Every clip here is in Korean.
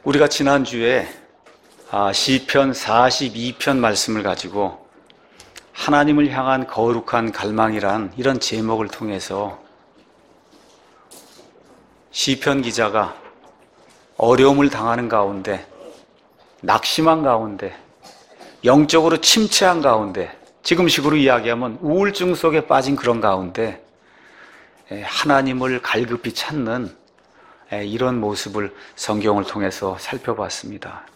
우리가 지난주에 시편 42편 말씀을 가지고 하나님을 향한 거룩한 갈망이란 이런 제목을 통해서 시편 기자가 어려움을 당하는 가운데, 낙심한 가운데, 영적으로 침체한 가운데, 지금식으로 이야기하면 우울증 속에 빠진 그런 가운데 하나님을 갈급히 찾는 이런 모습을 성경을 통해서 살펴봤습니다.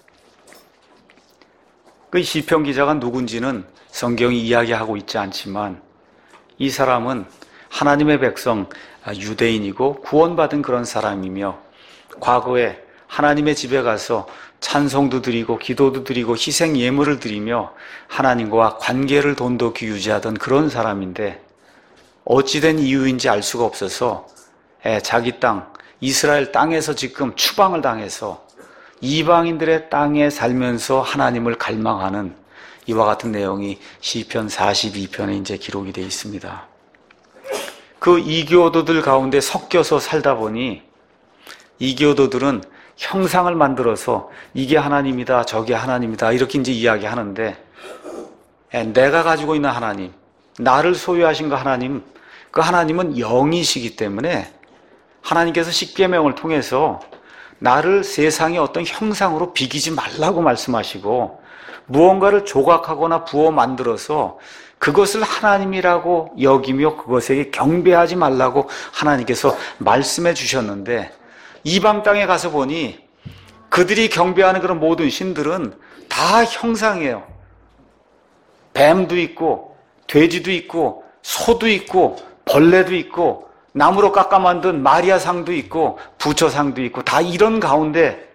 그 시편 기자가 누군지는 성경이 이야기하고 있지 않지만 이 사람은 하나님의 백성 유대인이고 구원받은 그런 사람이며 과거에 하나님의 집에 가서 찬송도 드리고 기도도 드리고 희생 예물을 드리며 하나님과 관계를 돈독히 유지하던 그런 사람인데 어찌된 이유인지 알 수가 없어서 자기 땅 이스라엘 땅에서 지금 추방을 당해서 이방인들의 땅에 살면서 하나님을 갈망하는 이와 같은 내용이 시편 42편에 이제 기록이 되어 있습니다. 그 이교도들 가운데 섞여서 살다 보니 이교도들은 형상을 만들어서 이게 하나님이다, 저게 하나님이다 이렇게 이제 이야기하는데 내가 가지고 있는 하나님, 나를 소유하신 그 하나님, 그 하나님은 영이시기 때문에 하나님께서 십계명을 통해서 나를 세상의 어떤 형상으로 비기지 말라고 말씀하시고 무언가를 조각하거나 부어 만들어서 그것을 하나님이라고 여기며 그것에게 경배하지 말라고 하나님께서 말씀해 주셨는데 이방 땅에 가서 보니 그들이 경배하는 그런 모든 신들은 다 형상이에요. 뱀도 있고 돼지도 있고 소도 있고 벌레도 있고 나무로 깎아 만든 마리아상도 있고 부처상도 있고 다 이런 가운데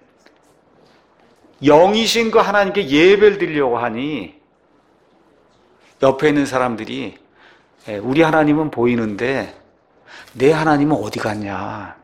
영이신 그 하나님께 예배를 드리려고 하니 옆에 있는 사람들이 우리 하나님은 보이는데 내 하나님은 어디 갔냐.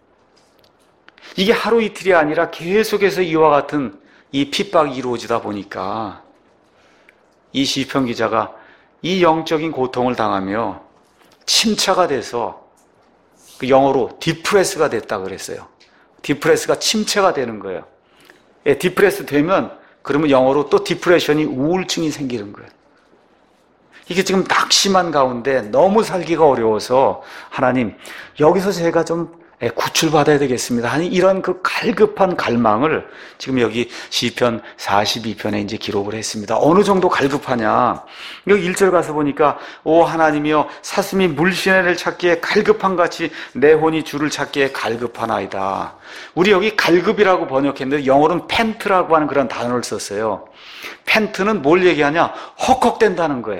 이게 하루 이틀이 아니라 계속해서 이와 같은 이 핍박이 이루어지다 보니까 이 시편 기자가 이 영적인 고통을 당하며 침체가 돼서 그 영어로 디프레스가 됐다 그랬어요. 디프레스가 침체가 되는 거예요. 디프레스 되면 그러면 영어로 또 디프레션이 우울증이 생기는 거예요. 이게 지금 낙심한 가운데 너무 살기가 어려워서 하나님 여기서 제가 좀 구출받아야 되겠습니다. 아니 이런 그 갈급한 갈망을 지금 여기 시편 42편에 이제 기록을 했습니다. 어느 정도 갈급하냐? 여기 1절 가서 보니까 오 하나님이여 사슴이 물시내를 찾기에 갈급한 같이 내 혼이 주를 찾기에 갈급하나이다. 우리 여기 갈급이라고 번역했는데 영어로는 팬트라고 하는 그런 단어를 썼어요. 팬트는 뭘 얘기하냐? 헉헉댄다는 거예요.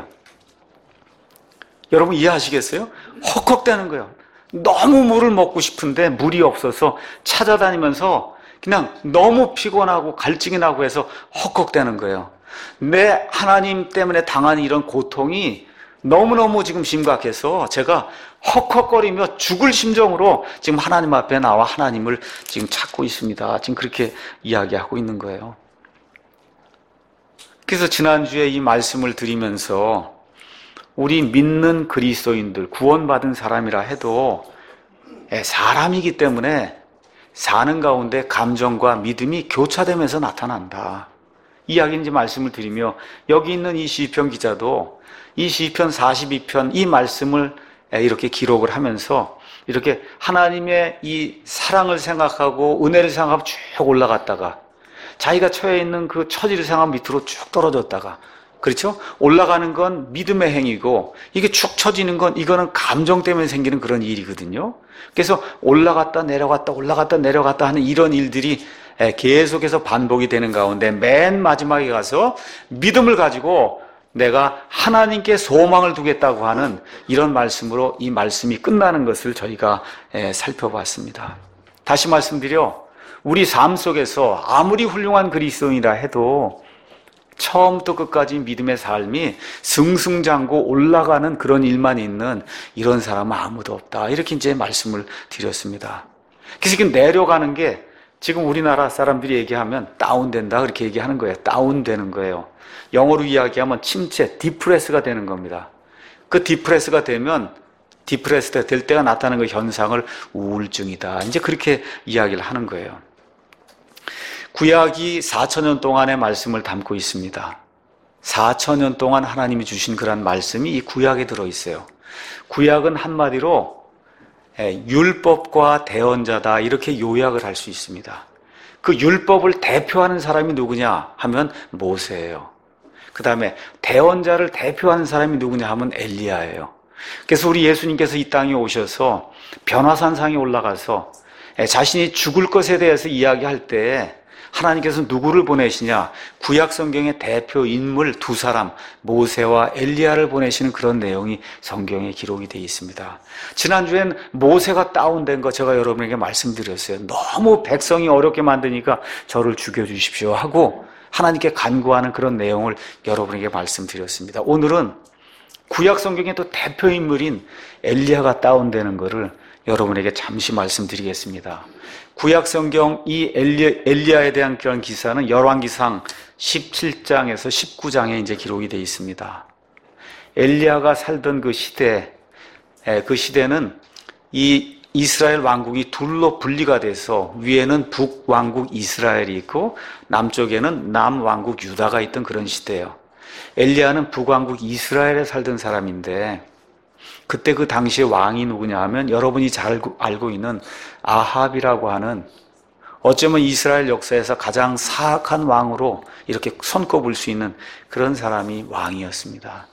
여러분 이해하시겠어요? 헉헉대는 거예요. 너무 물을 먹고 싶은데 물이 없어서 찾아다니면서 그냥 너무 피곤하고 갈증이 나고 해서 헉헉대는 거예요. 내 하나님 때문에 당한 이런 고통이 너무너무 지금 심각해서 제가 헉헉거리며 죽을 심정으로 지금 하나님 앞에 나와 하나님을 지금 찾고 있습니다. 지금 그렇게 이야기하고 있는 거예요. 그래서 지난주에 이 말씀을 드리면서 우리 믿는 그리스도인들, 구원받은 사람이라 해도 사람이기 때문에 사는 가운데 감정과 믿음이 교차되면서 나타난다. 이야기인지 말씀을 드리며 여기 있는 이 시편 기자도 이 시편 42편 이 말씀을 이렇게 기록을 하면서 이렇게 하나님의 이 사랑을 생각하고 은혜를 생각하고 쭉 올라갔다가 자기가 처해 있는 그 처지를 생각하면 밑으로 쭉 떨어졌다가 그렇죠? 올라가는 건 믿음의 행위고 이게 축 처지는 건 이거는 감정 때문에 생기는 그런 일이거든요. 그래서 올라갔다 내려갔다 올라갔다 내려갔다 하는 이런 일들이 계속해서 반복이 되는 가운데 맨 마지막에 가서 믿음을 가지고 내가 하나님께 소망을 두겠다고 하는 이런 말씀으로 이 말씀이 끝나는 것을 저희가 살펴봤습니다. 다시 말씀드려 우리 삶 속에서 아무리 훌륭한 그리스도인이라 해도 처음부터 끝까지 믿음의 삶이 승승장구 올라가는 그런 일만 있는 이런 사람은 아무도 없다. 이렇게 이제 말씀을 드렸습니다. 그래서 이렇게 내려가는 게 지금 우리나라 사람들이 얘기하면 다운된다 그렇게 얘기하는 거예요. 다운되는 거예요. 영어로 이야기하면 침체, 디프레스가 되는 겁니다. 그 디프레스가 되면 디프레스가 될 때가 나타나는 그 현상을 우울증이다. 이제 그렇게 이야기를 하는 거예요. 구약이 4천년 동안의 말씀을 담고 있습니다. 4천년 동안 하나님이 주신 그런 말씀이 이 구약에 들어있어요. 구약은 한마디로 율법과 대언자다, 이렇게 요약을 할 수 있습니다. 그 율법을 대표하는 사람이 누구냐 하면 모세예요. 그 다음에 대언자를 대표하는 사람이 누구냐 하면 엘리야예요. 그래서 우리 예수님께서 이 땅에 오셔서 변화산상에 올라가서 자신이 죽을 것에 대해서 이야기할 때 하나님께서 누구를 보내시냐? 구약 성경의 대표 인물 두 사람, 모세와 엘리야를 보내시는 그런 내용이 성경에 기록이 되어 있습니다. 지난주엔 모세가 다운된 거 제가 여러분에게 말씀드렸어요. 너무 백성이 어렵게 만드니까 저를 죽여주십시오 하고 하나님께 간구하는 그런 내용을 여러분에게 말씀드렸습니다. 오늘은 구약 성경의 또 대표 인물인 엘리야가 다운되는 것을 여러분에게 잠시 말씀드리겠습니다. 구약 성경 이 엘리야에 대한 그런 기사는 열왕기상 17장에서 19장에 이제 기록이 되어 있습니다. 엘리야가 살던 그 시대, 그 시대는 이 이스라엘 왕국이 둘로 분리가 돼서 위에는 북왕국 이스라엘이 있고 남쪽에는 남왕국 유다가 있던 그런 시대예요. 엘리야는 북왕국 이스라엘에 살던 사람인데 그때 그 당시에 왕이 누구냐 하면 여러분이 잘 알고 있는 아합이라고 하는, 어쩌면 이스라엘 역사에서 가장 사악한 왕으로 이렇게 손꼽을 수 있는 그런 사람이 왕이었습니다.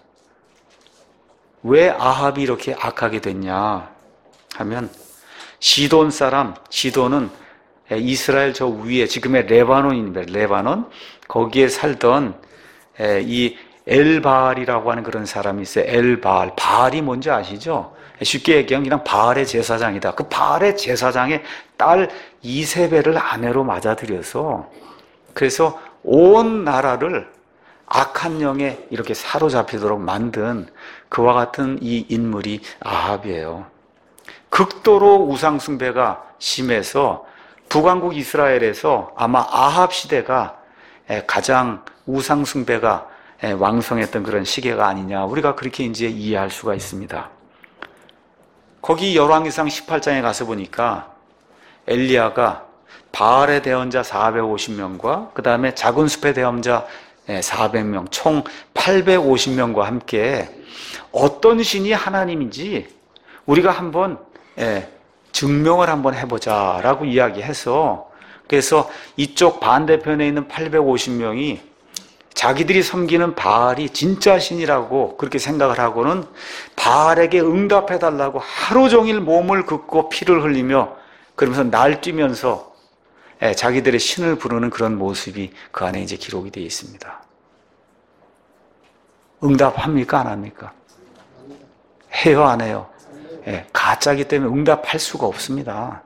왜 아합이 이렇게 악하게 됐냐 하면 시돈 사람, 시돈은 이스라엘 저 위에 지금의 레바논입니다. 레바논, 거기에 살던 이 엘바알이라고 하는 그런 사람이 있어요. 엘바알. 바알이 뭔지 아시죠? 쉽게 얘기하면 그냥 바알의 제사장이다. 그 바알의 제사장의 딸 이세벨을 아내로 맞아들여서 그래서 온 나라를 악한 영에 이렇게 사로잡히도록 만든 그와 같은 이 인물이 아합이에요. 극도로 우상숭배가 심해서 북왕국 이스라엘에서 아마 아합 시대가 가장 우상숭배가 왕성했던 그런 시기가 아니냐, 우리가 그렇게 이제 이해할 수가 있습니다. 거기 열왕기상 18장에 가서 보니까 엘리야가 바알의 대언자 450명과 그 다음에 작은 숲의 대언자 400명, 총 850명과 함께 어떤 신이 하나님인지 우리가 한번 증명을 한번 해보자라고 이야기해서, 그래서 이쪽 반대편에 있는 850명이 자기들이 섬기는 바알이 진짜 신이라고 그렇게 생각을 하고는 바알에게 응답해달라고 하루 종일 몸을 긋고 피를 흘리며 그러면서 날뛰면서 자기들의 신을 부르는 그런 모습이 그 안에 이제 기록이 되어 있습니다. 응답합니까? 안 합니까? 해요, 안 해요? 가짜기 때문에 응답할 수가 없습니다.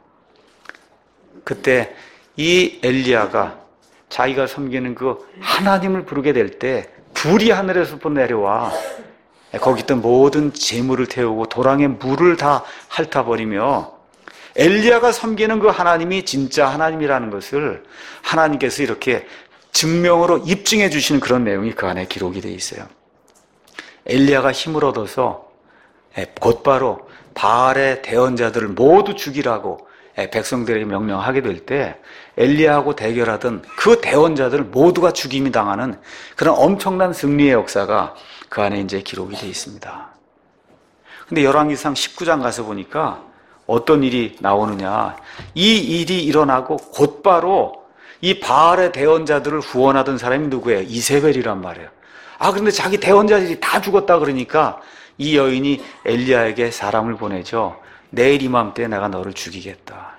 그때 이 엘리야가 자기가 섬기는 그 하나님을 부르게 될 때 불이 하늘에서부터 내려와 거기 있던 모든 재물을 태우고 도랑에 물을 다 핥아버리며 엘리야가 섬기는 그 하나님이 진짜 하나님이라는 것을 하나님께서 이렇게 증명으로 입증해 주시는 그런 내용이 그 안에 기록이 되어 있어요. 엘리야가 힘을 얻어서 곧바로 바알의 대언자들을 모두 죽이라고 백성들에게 명령하게 될 때 엘리야하고 대결하던 그 대언자들 모두가 죽임이 당하는 그런 엄청난 승리의 역사가 그 안에 이제 기록이 되어 있습니다. 근데 열왕기상 19장 가서 보니까 어떤 일이 나오느냐, 이 일이 일어나고 곧바로 이 바알의 대언자들을 후원하던 사람이 누구예요? 이세벨이란 말이에요. 그런데 자기 대언자들이 다 죽었다 그러니까 이 여인이 엘리야에게 사람을 보내죠. 내일 이맘때 내가 너를 죽이겠다.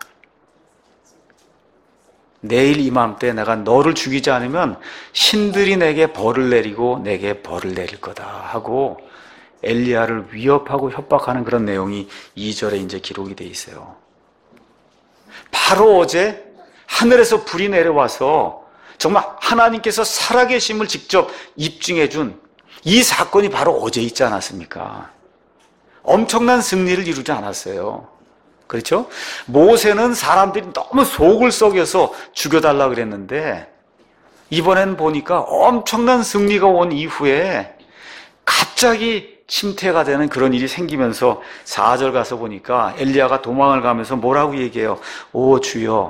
내일 이맘때 내가 너를 죽이지 않으면 신들이 내게 벌을 내리고 내게 벌을 내릴 거다 하고 엘리야를 위협하고 협박하는 그런 내용이 2절에 이제 기록이 돼 있어요. 바로 어제 하늘에서 불이 내려와서 정말 하나님께서 살아계심을 직접 입증해 준 이 사건이 바로 어제 있지 않았습니까? 엄청난 승리를 이루지 않았어요. 그렇죠? 모세는 사람들이 너무 속을 썩여서 죽여달라 그랬는데 이번엔 보니까 엄청난 승리가 온 이후에 갑자기 침태가 되는 그런 일이 생기면서 4절 가서 보니까 엘리야가 도망을 가면서 뭐라고 얘기해요? 오 주여,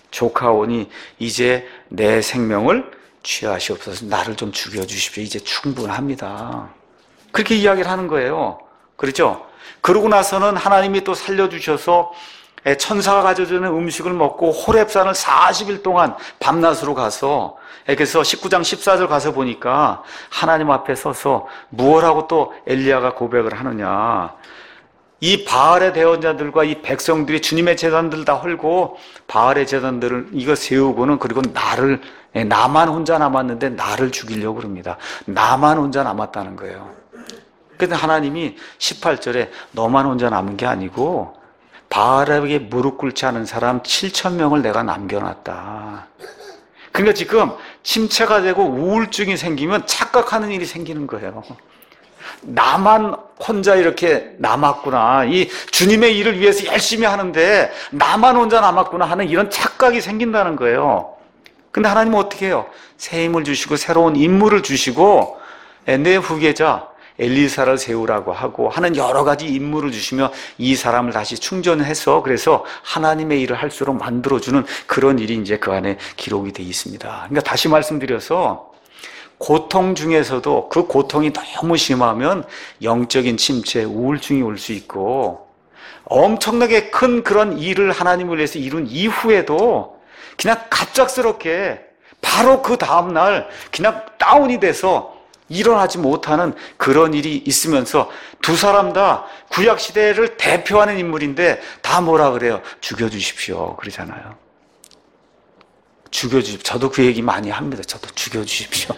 조카오니 이제 내 생명을 취하시옵소서. 나를 좀 죽여주십시오. 이제 충분합니다. 그렇게 이야기를 하는 거예요. 그렇죠? 그러고 나서는 하나님이 또 살려주셔서 천사가 가져주는 음식을 먹고 호렙산을 40일 동안 밤낮으로 가서, 그래서 19장 14절 가서 보니까 하나님 앞에 서서 무엇하고 또 엘리야가 고백을 하느냐. 이 바알의 대언자들과 이 백성들이 주님의 제단들 다 헐고 바알의 제단들을 이거 세우고는, 그리고 나만 혼자 남았는데 나를 죽이려고 그럽니다. 나만 혼자 남았다는 거예요. 그런데 하나님이 18절에 너만 혼자 남은 게 아니고 바알에게 무릎 꿇지 않은 사람 7,000명을 내가 남겨놨다. 그러니까 지금 침체가 되고 우울증이 생기면 착각하는 일이 생기는 거예요. 나만 혼자 이렇게 남았구나. 이 주님의 일을 위해서 열심히 하는데 나만 혼자 남았구나 하는 이런 착각이 생긴다는 거예요. 근데 하나님은 어떻게 해요? 새 힘을 주시고 새로운 인물을 주시고 내 후계자 엘리사를 세우라고 하고 하는 여러 가지 인물을 주시며 이 사람을 다시 충전해서 그래서 하나님의 일을 할수록 만들어주는 그런 일이 이제 그 안에 기록이 되어 있습니다. 그러니까 다시 말씀드려서 고통 중에서도 그 고통이 너무 심하면 영적인 침체, 우울증이 올 수 있고, 엄청나게 큰 그런 일을 하나님을 위해서 이룬 이후에도 그냥 갑작스럽게 바로 그 다음날 그냥 다운이 돼서 일어나지 못하는 그런 일이 있으면서 두 사람 다 구약시대를 대표하는 인물인데 다 뭐라 그래요? 죽여주십시오. 그러잖아요. 죽여주십시오. 저도 그 얘기 많이 합니다. 저도 죽여주십시오.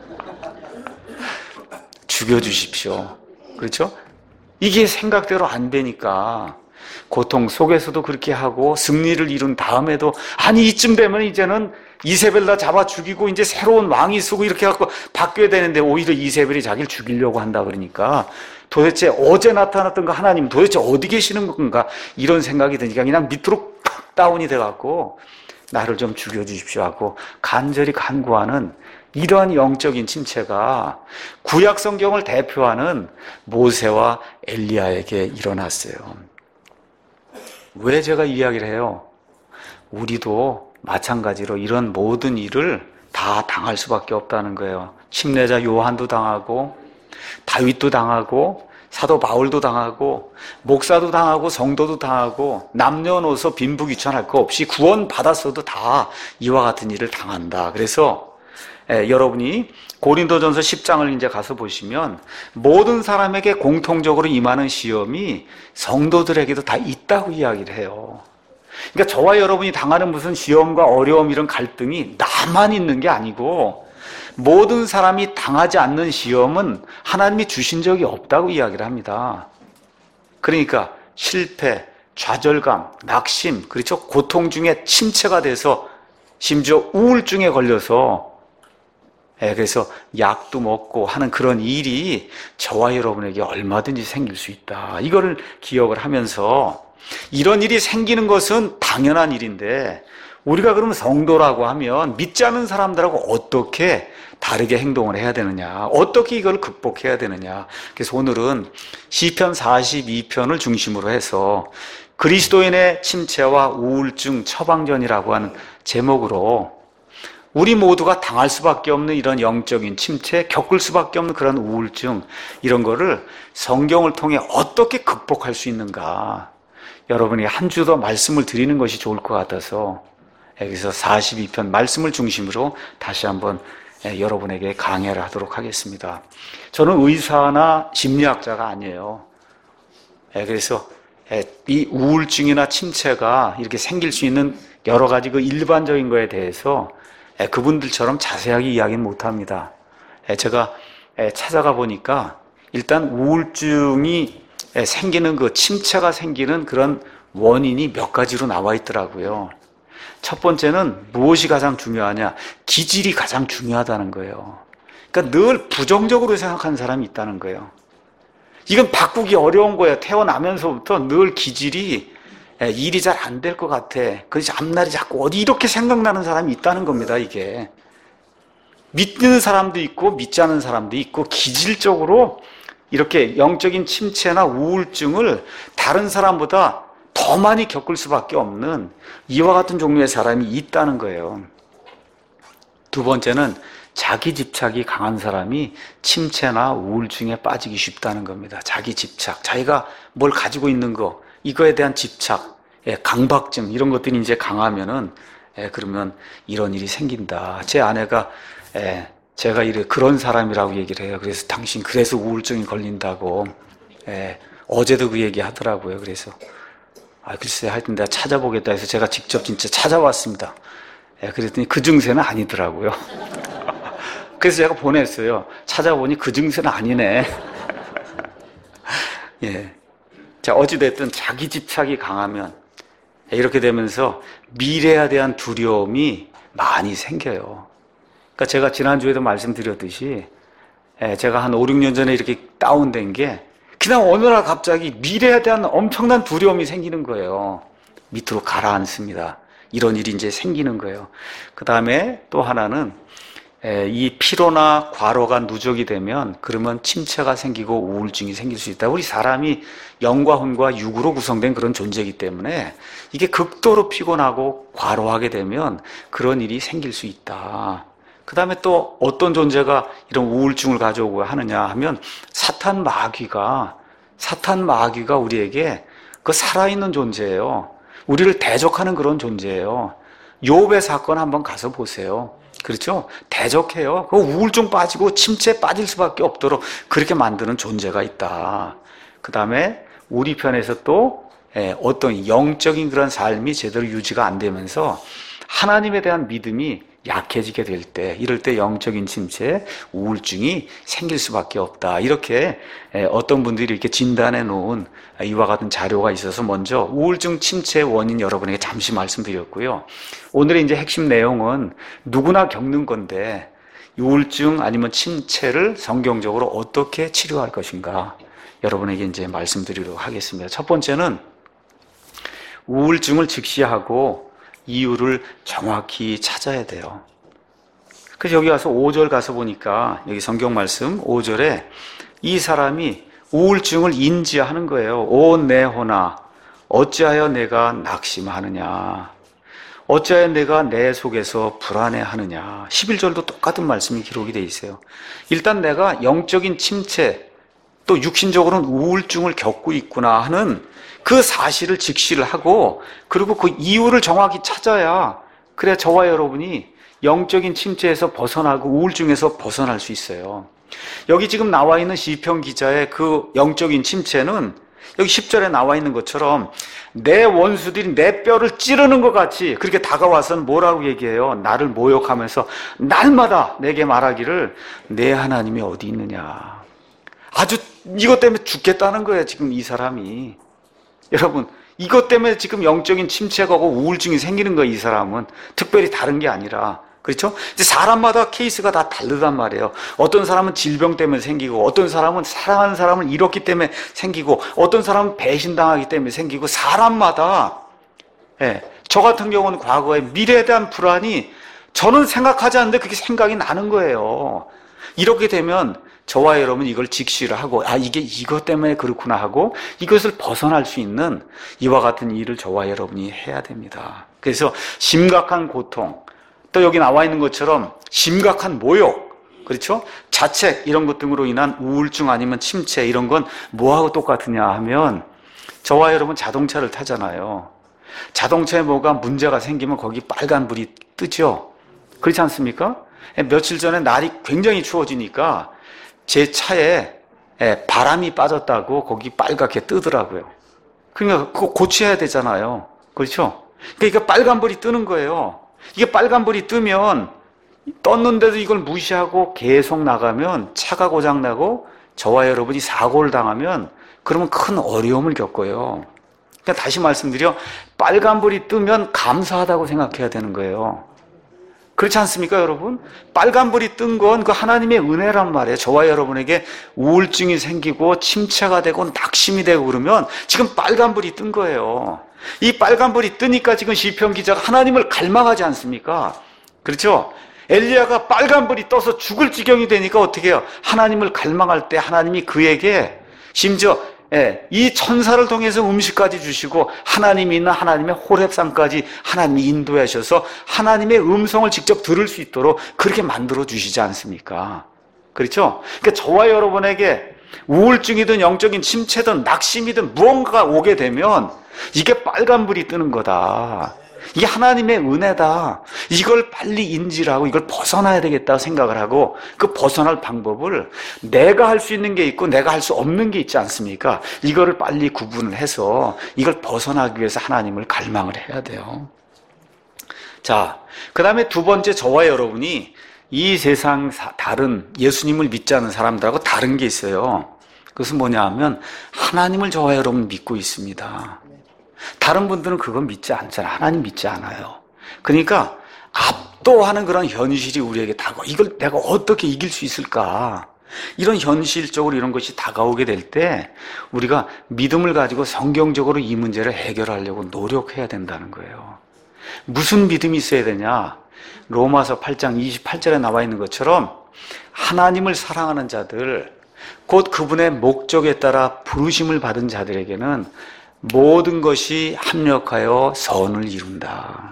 죽여주십시오. 그렇죠? 이게 생각대로 안 되니까 고통 속에서도 그렇게 하고 승리를 이룬 다음에도 아니 이쯤 되면 이제는 이세벨 다 잡아 죽이고 이제 새로운 왕이 쓰고 이렇게 해갖고 바뀌어야 되는데 오히려 이세벨이 자기를 죽이려고 한다 그러니까 도대체 어제 나타났던 그 하나님 도대체 어디 계시는 건가 이런 생각이 드니까 그냥 밑으로 팍 다운이 돼갖고 나를 좀 죽여주십시오 하고 간절히 간구하는 이러한 영적인 침체가 구약 성경을 대표하는 모세와 엘리야에게 일어났어요. 왜 제가 이야기를 해요? 우리도 마찬가지로 이런 모든 일을 다 당할 수밖에 없다는 거예요. 침례자 요한도 당하고 다윗도 당하고 사도 바울도 당하고 목사도 당하고 성도도 당하고 남녀노소 빈부귀천할 거 없이 구원받았어도 다 이와 같은 일을 당한다. 그래서 여러분이 고린도전서 10장을 이제 가서 보시면 모든 사람에게 공통적으로 임하는 시험이 성도들에게도 다 있다고 이야기를 해요. 그러니까 저와 여러분이 당하는 무슨 시험과 어려움 이런 갈등이 나만 있는 게 아니고 모든 사람이 당하지 않는 시험은 하나님이 주신 적이 없다고 이야기를 합니다. 그러니까 실패, 좌절감, 낙심, 그렇죠? 고통 중에 침체가 돼서 심지어 우울증에 걸려서 그래서 약도 먹고 하는 그런 일이 저와 여러분에게 얼마든지 생길 수 있다. 이거를 기억을 하면서 이런 일이 생기는 것은 당연한 일인데 우리가 그러면 성도라고 하면 믿지 않는 사람들하고 어떻게 다르게 행동을 해야 되느냐, 어떻게 이걸 극복해야 되느냐. 그래서 오늘은 시편 42편을 중심으로 해서 그리스도인의 침체와 우울증 처방전이라고 하는 제목으로 우리 모두가 당할 수밖에 없는 이런 영적인 침체, 겪을 수밖에 없는 그런 우울증, 이런 거를 성경을 통해 어떻게 극복할 수 있는가. 여러분이 한 주 더 말씀을 드리는 것이 좋을 것 같아서 여기서 42편 말씀을 중심으로 다시 한번 여러분에게 강해를 하도록 하겠습니다. 저는 의사나 심리학자가 아니에요. 그래서 이 우울증이나 침체가 이렇게 생길 수 있는 여러 가지 그 일반적인 거에 대해서 그분들처럼 자세하게 이야기는 못합니다. 제가 찾아가 보니까 일단 우울증이 생기는 그 침체가 생기는 그런 원인이 몇 가지로 나와 있더라고요. 첫 번째는 무엇이 가장 중요하냐? 기질이 가장 중요하다는 거예요. 그러니까 늘 부정적으로 생각하는 사람이 있다는 거예요. 이건 바꾸기 어려운 거예요. 태어나면서부터 늘 기질이 일이 잘 안 될 것 같아. 그래서 앞날이 자꾸 어디 이렇게 생각나는 사람이 있다는 겁니다, 이게. 믿는 사람도 있고 믿지 않는 사람도 있고 기질적으로 이렇게 영적인 침체나 우울증을 다른 사람보다 더 더 많이 겪을 수밖에 없는 이와 같은 종류의 사람이 있다는 거예요. 두 번째는 자기 집착이 강한 사람이 침체나 우울증에 빠지기 쉽다는 겁니다. 자기 집착, 자기가 뭘 가지고 있는 거, 이거에 대한 집착, 강박증 이런 것들이 이제 강하면은 그러면 이런 일이 생긴다. 제 아내가 제가 그런 사람이라고 얘기를 해요. 그래서 당신 그래서 우울증이 걸린다고. 어제도 그 얘기 하더라고요. 그래서 글쎄 하여튼 내가 찾아보겠다 해서 제가 직접 진짜 찾아왔습니다. 그랬더니 그 증세는 아니더라고요. 그래서 제가 보냈어요. 찾아보니 그 증세는 아니네. 자, 어찌됐든 자기 집착이 강하면 이렇게 되면서 미래에 대한 두려움이 많이 생겨요. 그러니까 제가 지난주에도 말씀드렸듯이 제가 한 5, 6년 전에 이렇게 다운된 게 그냥 어느 날 갑자기 미래에 대한 엄청난 두려움이 생기는 거예요. 밑으로 가라앉습니다. 이런 일이 이제 생기는 거예요. 그 다음에 또 하나는 이 피로나 과로가 누적이 되면 그러면 침체가 생기고 우울증이 생길 수 있다. 우리 사람이 영과 혼과 육으로 구성된 그런 존재이기 때문에 이게 극도로 피곤하고 과로하게 되면 그런 일이 생길 수 있다. 그 다음에 또 어떤 존재가 이런 우울증을 가져오고 하느냐 하면 사탄 마귀가 우리에게 그 살아있는 존재예요. 우리를 대적하는 그런 존재예요. 욥의 사건 한번 가서 보세요. 그렇죠? 대적해요. 그 우울증 빠지고 침체에 빠질 수밖에 없도록 그렇게 만드는 존재가 있다. 그 다음에 우리 편에서 또 어떤 영적인 그런 삶이 제대로 유지가 안 되면서 하나님에 대한 믿음이 약해지게 될 때, 이럴 때 영적인 침체, 우울증이 생길 수밖에 없다. 이렇게 어떤 분들이 이렇게 진단해 놓은 이와 같은 자료가 있어서 먼저 우울증 침체의 원인 여러분에게 잠시 말씀드렸고요. 오늘의 이제 핵심 내용은 누구나 겪는 건데 우울증 아니면 침체를 성경적으로 어떻게 치료할 것인가 여러분에게 이제 말씀드리도록 하겠습니다. 첫 번째는 우울증을 직시하고 이유를 정확히 찾아야 돼요. 그래서 여기 가서 5절 가서 보니까 여기 성경 말씀 5절에 이 사람이 우울증을 인지하는 거예요. 오 내 혼아 어찌하여 내가 낙심하느냐, 어찌하여 내가 내 속에서 불안해하느냐. 11절도 똑같은 말씀이 기록이 돼 있어요. 일단 내가 영적인 침체 또 육신적으로는 우울증을 겪고 있구나 하는 그 사실을 직시를 하고 그리고 그 이유를 정확히 찾아야 그래야 저와 여러분이 영적인 침체에서 벗어나고 우울증에서 벗어날 수 있어요. 여기 지금 나와 있는 시편 기자의 그 영적인 침체는 여기 10절에 나와 있는 것처럼 내 원수들이 내 뼈를 찌르는 것 같이 그렇게 다가와서는 뭐라고 얘기해요? 나를 모욕하면서 날마다 내게 말하기를 내 하나님이 어디 있느냐. 아주 이것 때문에 죽겠다는 거예요, 지금 이 사람이. 여러분, 이것 때문에 지금 영적인 침체가 오고 우울증이 생기는 거예요, 이 사람은. 특별히 다른 게 아니라. 그렇죠? 이제 사람마다 케이스가 다 다르단 말이에요. 어떤 사람은 질병 때문에 생기고, 어떤 사람은 사랑하는 사람을 잃었기 때문에 생기고, 어떤 사람은 배신당하기 때문에 생기고, 사람마다, 저 같은 경우는 과거에 미래에 대한 불안이 저는 생각하지 않는데 그게 생각이 나는 거예요. 이렇게 되면 저와 여러분 이걸 직시를 하고 이게 이것 때문에 그렇구나 하고 이것을 벗어날 수 있는 이와 같은 일을 저와 여러분이 해야 됩니다. 그래서 심각한 고통, 또 여기 나와 있는 것처럼 심각한 모욕, 그렇죠? 자책 이런 것 등으로 인한 우울증 아니면 침체 이런 건 뭐하고 똑같으냐 하면 저와 여러분 자동차를 타잖아요. 자동차에 뭐가 문제가 생기면 거기 빨간불이 뜨죠? 그렇지 않습니까? 며칠 전에 날이 굉장히 추워지니까 제 차에 바람이 빠졌다고 거기 빨갛게 뜨더라고요. 그러니까 그거 고쳐야 되잖아요. 그렇죠? 그러니까 빨간불이 뜨는 거예요. 이게 빨간불이 뜨면 떴는데도 이걸 무시하고 계속 나가면 차가 고장나고 저와 여러분이 사고를 당하면 그러면 큰 어려움을 겪어요. 그러니까 다시 말씀드려 빨간불이 뜨면 감사하다고 생각해야 되는 거예요. 그렇지 않습니까, 여러분? 빨간불이 뜬 건 그 하나님의 은혜란 말이에요. 저와 여러분에게 우울증이 생기고 침체가 되고 낙심이 되고 그러면 지금 빨간불이 뜬 거예요. 이 빨간불이 뜨니까 지금 시편 기자가 하나님을 갈망하지 않습니까? 그렇죠? 엘리야가 빨간불이 떠서 죽을 지경이 되니까 어떻게 해요? 하나님을 갈망할 때 하나님이 그에게 심지어 이 천사를 통해서 음식까지 주시고 하나님이 있는 하나님의 호렙산까지 하나님이 인도하셔서 하나님의 음성을 직접 들을 수 있도록 그렇게 만들어 주시지 않습니까? 그렇죠? 그러니까 저와 여러분에게 우울증이든 영적인 침체든 낙심이든 무언가가 오게 되면 이게 빨간불이 뜨는 거다. 이게 하나님의 은혜다. 이걸 빨리 인지를 하고 이걸 벗어나야 되겠다고 생각을 하고 그 벗어날 방법을 내가 할 수 있는 게 있고 내가 할 수 없는 게 있지 않습니까? 이거를 빨리 구분을 해서 이걸 벗어나기 위해서 하나님을 갈망을 해야 돼요. 자, 그 다음에 두 번째, 저와 여러분이 이 세상 다른 예수님을 믿지 않는 사람들하고 다른 게 있어요. 그것은 뭐냐 하면 하나님을 저와 여러분 믿고 있습니다. 다른 분들은 그거 믿지 않잖아요. 하나님 믿지 않아요. 그러니까 압도하는 그런 현실이 우리에게 다가와. 이걸 내가 어떻게 이길 수 있을까? 이런 현실적으로 이런 것이 다가오게 될 때 우리가 믿음을 가지고 성경적으로 이 문제를 해결하려고 노력해야 된다는 거예요. 무슨 믿음이 있어야 되냐? 로마서 8장 28절에 나와 있는 것처럼 하나님을 사랑하는 자들, 곧 그분의 목적에 따라 부르심을 받은 자들에게는 모든 것이 합력하여 선을 이룬다.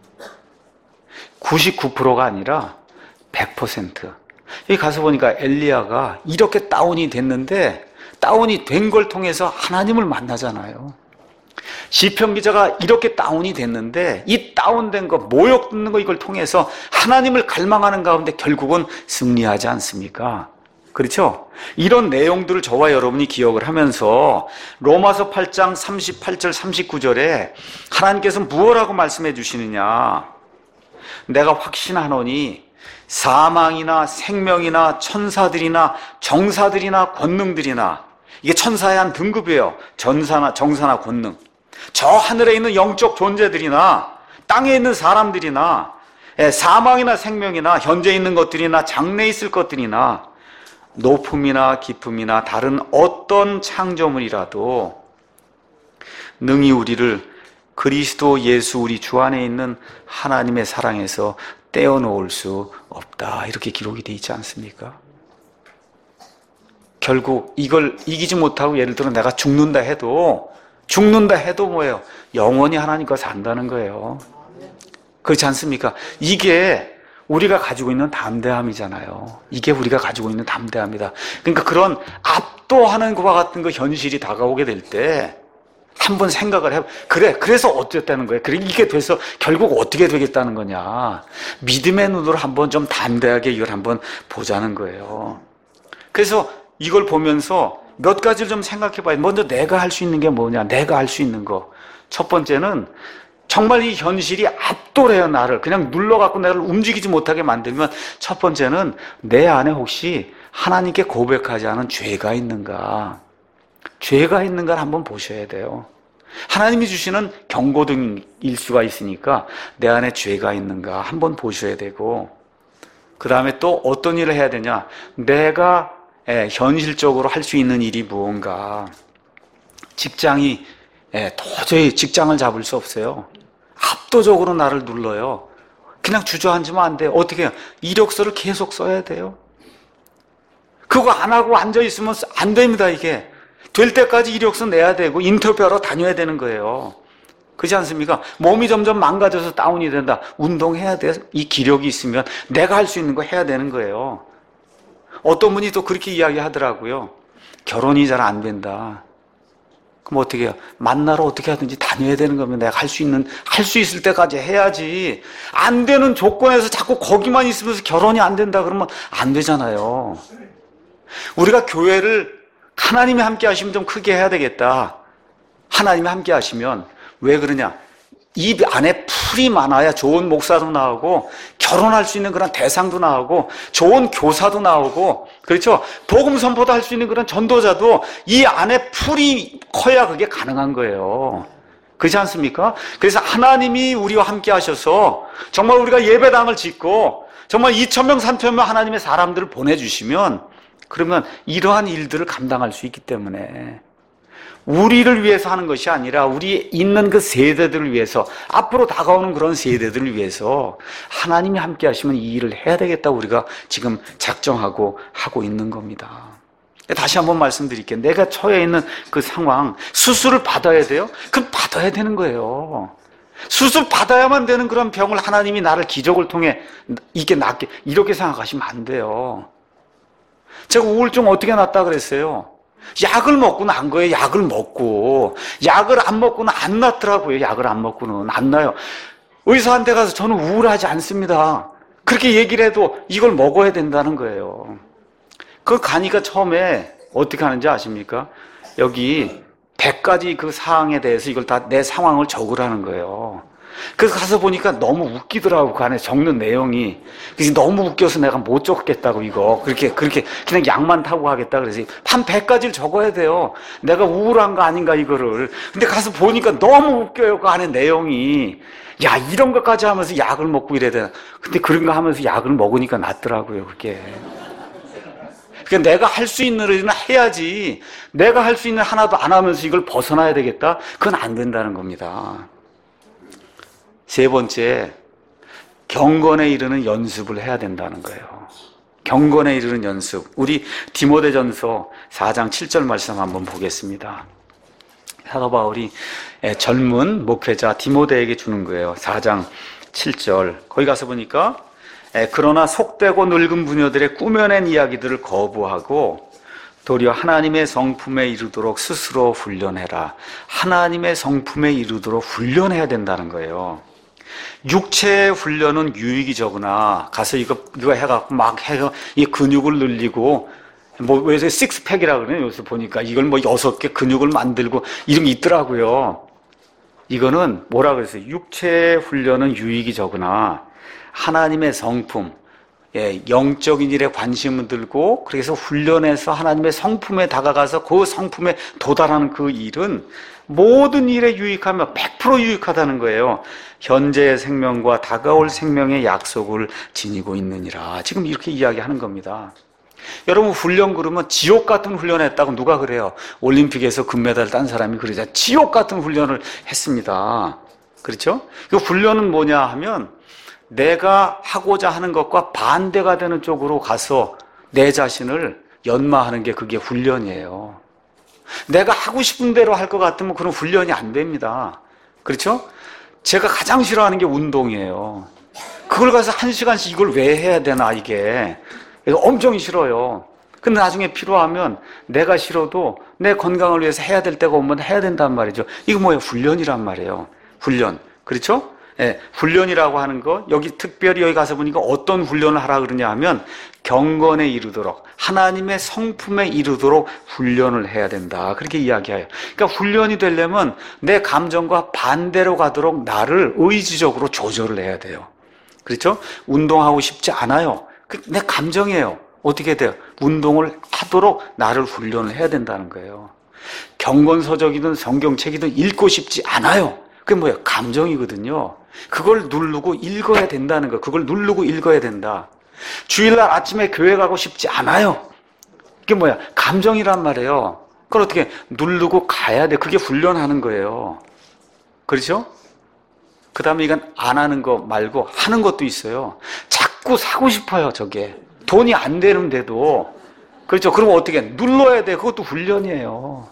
99%가 아니라 100%. 여기 가서 보니까 엘리야가 이렇게 다운이 됐는데 다운이 된 걸 통해서 하나님을 만나잖아요. 시편 기자가 이렇게 다운이 됐는데 이 다운된 거, 모욕 듣는 거 이걸 통해서 하나님을 갈망하는 가운데 결국은 승리하지 않습니까? 그렇죠? 이런 내용들을 저와 여러분이 기억을 하면서 로마서 8장 38절 39절에 하나님께서 무엇라고 말씀해 주시느냐? 내가 확신하노니 사망이나 생명이나 천사들이나 정사들이나 권능들이나, 이게 천사의 한 등급이에요. 정사나 권능. 저 하늘에 있는 영적 존재들이나 땅에 있는 사람들이나 사망이나 생명이나 현재 있는 것들이나 장래에 있을 것들이나 높음이나 깊음이나 다른 어떤 창조물이라도 능히 우리를 그리스도 예수 우리 주 안에 있는 하나님의 사랑에서 떼어놓을 수 없다. 이렇게 기록이 되어 있지 않습니까? 결국 이걸 이기지 못하고 예를 들어 내가 죽는다 해도 뭐예요? 영원히 하나님과 산다는 거예요. 그렇지 않습니까? 이게 우리가 가지고 있는 담대함이잖아요. 이게 우리가 가지고 있는 담대함이다. 그러니까 그런 압도하는 것과 같은 그 현실이 다가오게 될 때 한번 생각을 해. 그래서 어쨌다는 거예요? 그래, 이게 돼서 결국 어떻게 되겠다는 거냐? 믿음의 눈으로 한번 좀 담대하게 이걸 한번 보자는 거예요. 그래서 이걸 보면서 몇 가지를 좀 생각해 봐요. 먼저 내가 할 수 있는 게 뭐냐? 내가 할 수 있는 거. 첫 번째는 정말 이 현실이 압도해요, 나를. 그냥 눌러갖고 나를 움직이지 못하게 만들면 첫 번째는 내 안에 혹시 하나님께 고백하지 않은 죄가 있는가? 죄가 있는가를 한번 보셔야 돼요. 하나님이 주시는 경고등일 수가 있으니까 내 안에 죄가 있는가 한번 보셔야 되고, 그 다음에 또 어떤 일을 해야 되냐? 내가 현실적으로 할 수 있는 일이 무언가. 직장이 도저히 직장을 잡을 수 없어요. 압도적으로 나를 눌러요. 그냥 주저앉으면 안 돼요. 어떻게 해요? 이력서를 계속 써야 돼요. 그거 안 하고 앉아있으면 안 됩니다. 이게 될 때까지 이력서 내야 되고 인터뷰하러 다녀야 되는 거예요. 그렇지 않습니까? 몸이 점점 망가져서 다운이 된다. 운동해야 돼. 이 기력이 있으면 내가 할 수 있는 거 해야 되는 거예요. 어떤 분이 또 그렇게 이야기하더라고요. 결혼이 잘 안 된다. 그럼 어떻게 해요? 만나러 어떻게 하든지 다녀야 되는 거면 내가 할 수 있을 때까지 해야지. 안 되는 조건에서 자꾸 거기만 있으면서 결혼이 안 된다 그러면 안 되잖아요. 우리가 교회를 하나님이 함께 하시면 좀 크게 해야 되겠다. 하나님이 함께 하시면 왜 그러냐? 입 안에 풀이 많아야 좋은 목사도 나오고 결혼할 수 있는 그런 대상도 나오고 좋은 교사도 나오고, 그렇죠? 복음 선포도 할 수 있는 그런 전도자도 이 안에 풀이 커야 그게 가능한 거예요. 그렇지 않습니까? 그래서 하나님이 우리와 함께 하셔서 정말 우리가 예배당을 짓고 정말 2,000명, 3,000명 하나님의 사람들을 보내주시면 그러면 이러한 일들을 감당할 수 있기 때문에 우리를 위해서 하는 것이 아니라 우리 있는 그 세대들을 위해서, 앞으로 다가오는 그런 세대들을 위해서 하나님이 함께 하시면 이 일을 해야 되겠다고 우리가 지금 작정하고 하고 있는 겁니다. 다시 한번 말씀드릴게요. 내가 처해 있는 그 상황, 수술을 받아야 돼요? 그럼 받아야 되는 거예요. 수술 받아야만 되는 그런 병을 하나님이 나를 기적을 통해 이게 낫게, 이렇게 생각하시면 안 돼요. 제가 우울증 어떻게 낫다 그랬어요? 약을 먹고 난 거예요. 약을 먹고. 약을 안 먹고는 안 낫더라고요. 약을 안 먹고는 안 나요. 의사한테 가서 저는 우울하지 않습니다. 그렇게 얘기를 해도 이걸 먹어야 된다는 거예요. 그걸 가니까 처음에 어떻게 하는지 아십니까? 여기 100가지 그 사항에 대해서 이걸 다 내 상황을 적으라는 거예요. 그래서 가서 보니까 너무 웃기더라고, 그 안에 적는 내용이. 그래서 너무 웃겨서 내가 못 적겠다고, 이거. 그렇게, 그냥 약만 타고 하겠다. 그래서 한 100가지를 적어야 돼요. 내가 우울한 거 아닌가, 이거를. 근데 가서 보니까 너무 웃겨요, 그 안에 내용이. 야, 이런 것까지 하면서 약을 먹고 이래야 되나. 근데 그런 거 하면서 약을 먹으니까 낫더라고요, 그게. 그러니까 내가 할 수 있는 일은 해야지. 내가 할 수 있는 하나도 안 하면서 이걸 벗어나야 되겠다? 그건 안 된다는 겁니다. 세 번째, 경건에 이르는 연습을 해야 된다는 거예요. 경건에 이르는 연습. 우리 디모데전서 4장 7절 말씀 한번 보겠습니다. 사도 바울이 젊은 목회자 디모데에게 주는 거예요. 4장 7절. 거기 가서 보니까 그러나 속되고 늙은 부녀들의 꾸며낸 이야기들을 거부하고 도리어 하나님의 성품에 이르도록 스스로 훈련해라. 하나님의 성품에 이르도록 훈련해야 된다는 거예요. 육체의 훈련은 유익이 적으나 가서 이거 해갖고 막 해서 이 근육을 늘리고 뭐 요새 식스팩이라 그래요. 요새 보니까 이걸 뭐 6개 근육을 만들고 이런 게 있더라고요. 이거는 뭐라 그랬어요? 육체의 훈련은 유익이 적으나 하나님의 성품, 영적인 일에 관심을 들고 그래서 훈련해서 하나님의 성품에 다가가서 그 성품에 도달하는 그 일은 모든 일에 유익하며 100% 유익하다는 거예요. 현재의 생명과 다가올 생명의 약속을 지니고 있느니라. 지금 이렇게 이야기하는 겁니다. 여러분, 훈련 그러면 지옥 같은 훈련했다고 누가 그래요? 올림픽에서 금메달 딴 사람이 그러자 지옥 같은 훈련을 했습니다. 그렇죠? 그 훈련은 뭐냐 하면 내가 하고자 하는 것과 반대가 되는 쪽으로 가서 내 자신을 연마하는 게 그게 훈련이에요. 내가 하고 싶은 대로 할 것 같으면 그런 훈련이 안 됩니다. 그렇죠? 제가 가장 싫어하는 게 운동이에요. 그걸 가서 1시간씩 이걸 왜 해야 되나, 이게. 엄청 싫어요. 근데 나중에 필요하면 내가 싫어도 내 건강을 위해서 해야 될 때가 오면 해야 된단 말이죠. 이거 뭐예요? 훈련이란 말이에요. 훈련. 그렇죠? 훈련이라고 하는 거, 특별히 여기 가서 보니까 어떤 훈련을 하라 그러냐 하면 경건에 이르도록, 하나님의 성품에 이르도록 훈련을 해야 된다. 그렇게 이야기해요. 그러니까 훈련이 되려면 내 감정과 반대로 가도록 나를 의지적으로 조절을 해야 돼요. 그렇죠? 운동하고 싶지 않아요. 내 감정이에요. 어떻게 돼요? 운동을 하도록 나를 훈련을 해야 된다는 거예요. 경건서적이든 성경책이든 읽고 싶지 않아요. 그게 뭐예요? 감정이거든요. 그걸 누르고 읽어야 된다는 거. 그걸 누르고 읽어야 된다. 주일날 아침에 교회 가고 싶지 않아요. 그게 뭐야? 감정이란 말이에요. 그걸 어떻게 누르고 가야 돼. 그게 훈련하는 거예요. 그렇죠? 그 다음에 이건 안 하는 거 말고 하는 것도 있어요. 자꾸 사고 싶어요, 저게. 돈이 안 되는데도. 그렇죠? 그러면 어떻게 눌러야 돼. 그것도 훈련이에요.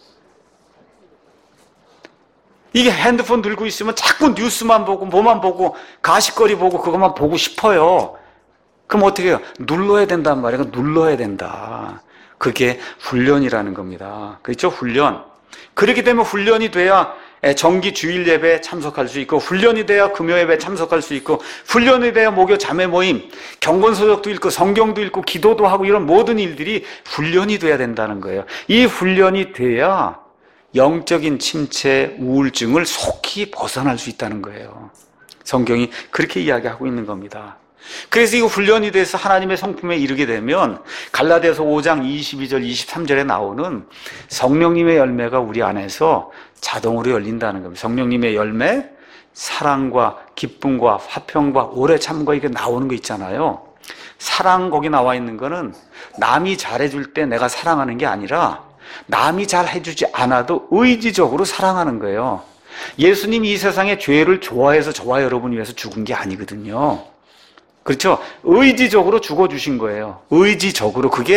이게 핸드폰 들고 있으면 자꾸 뉴스만 보고 뭐만 보고 가십거리 보고 그것만 보고 싶어요. 그럼 어떻게 해요? 눌러야 된단 말이에요. 눌러야 된다. 그게 훈련이라는 겁니다. 그렇죠? 훈련. 그렇게 되면 훈련이 돼야 정기 주일 예배에 참석할 수 있고, 훈련이 돼야 금요 예배에 참석할 수 있고, 훈련이 돼야 목요 자매 모임, 경건서적도 읽고 성경도 읽고 기도도 하고 이런 모든 일들이 훈련이 돼야 된다는 거예요. 이 훈련이 돼야 영적인 침체, 우울증을 속히 벗어날 수 있다는 거예요. 성경이 그렇게 이야기하고 있는 겁니다. 그래서 이거 훈련이 돼서 하나님의 성품에 이르게 되면 갈라디아서 5장 22절, 23절에 나오는 성령님의 열매가 우리 안에서 자동으로 열린다는 겁니다. 성령님의 열매, 사랑과 기쁨과 화평과 오래 참과 이게 나오는 거 있잖아요. 사랑 거기 나와 있는 거는 남이 잘해줄 때 내가 사랑하는 게 아니라 남이 잘 해주지 않아도 의지적으로 사랑하는 거예요. 예수님이 이 세상에 죄를 좋아해서 저와 여러분 위해서 죽은 게 아니거든요. 그렇죠? 의지적으로 죽어주신 거예요. 의지적으로. 그게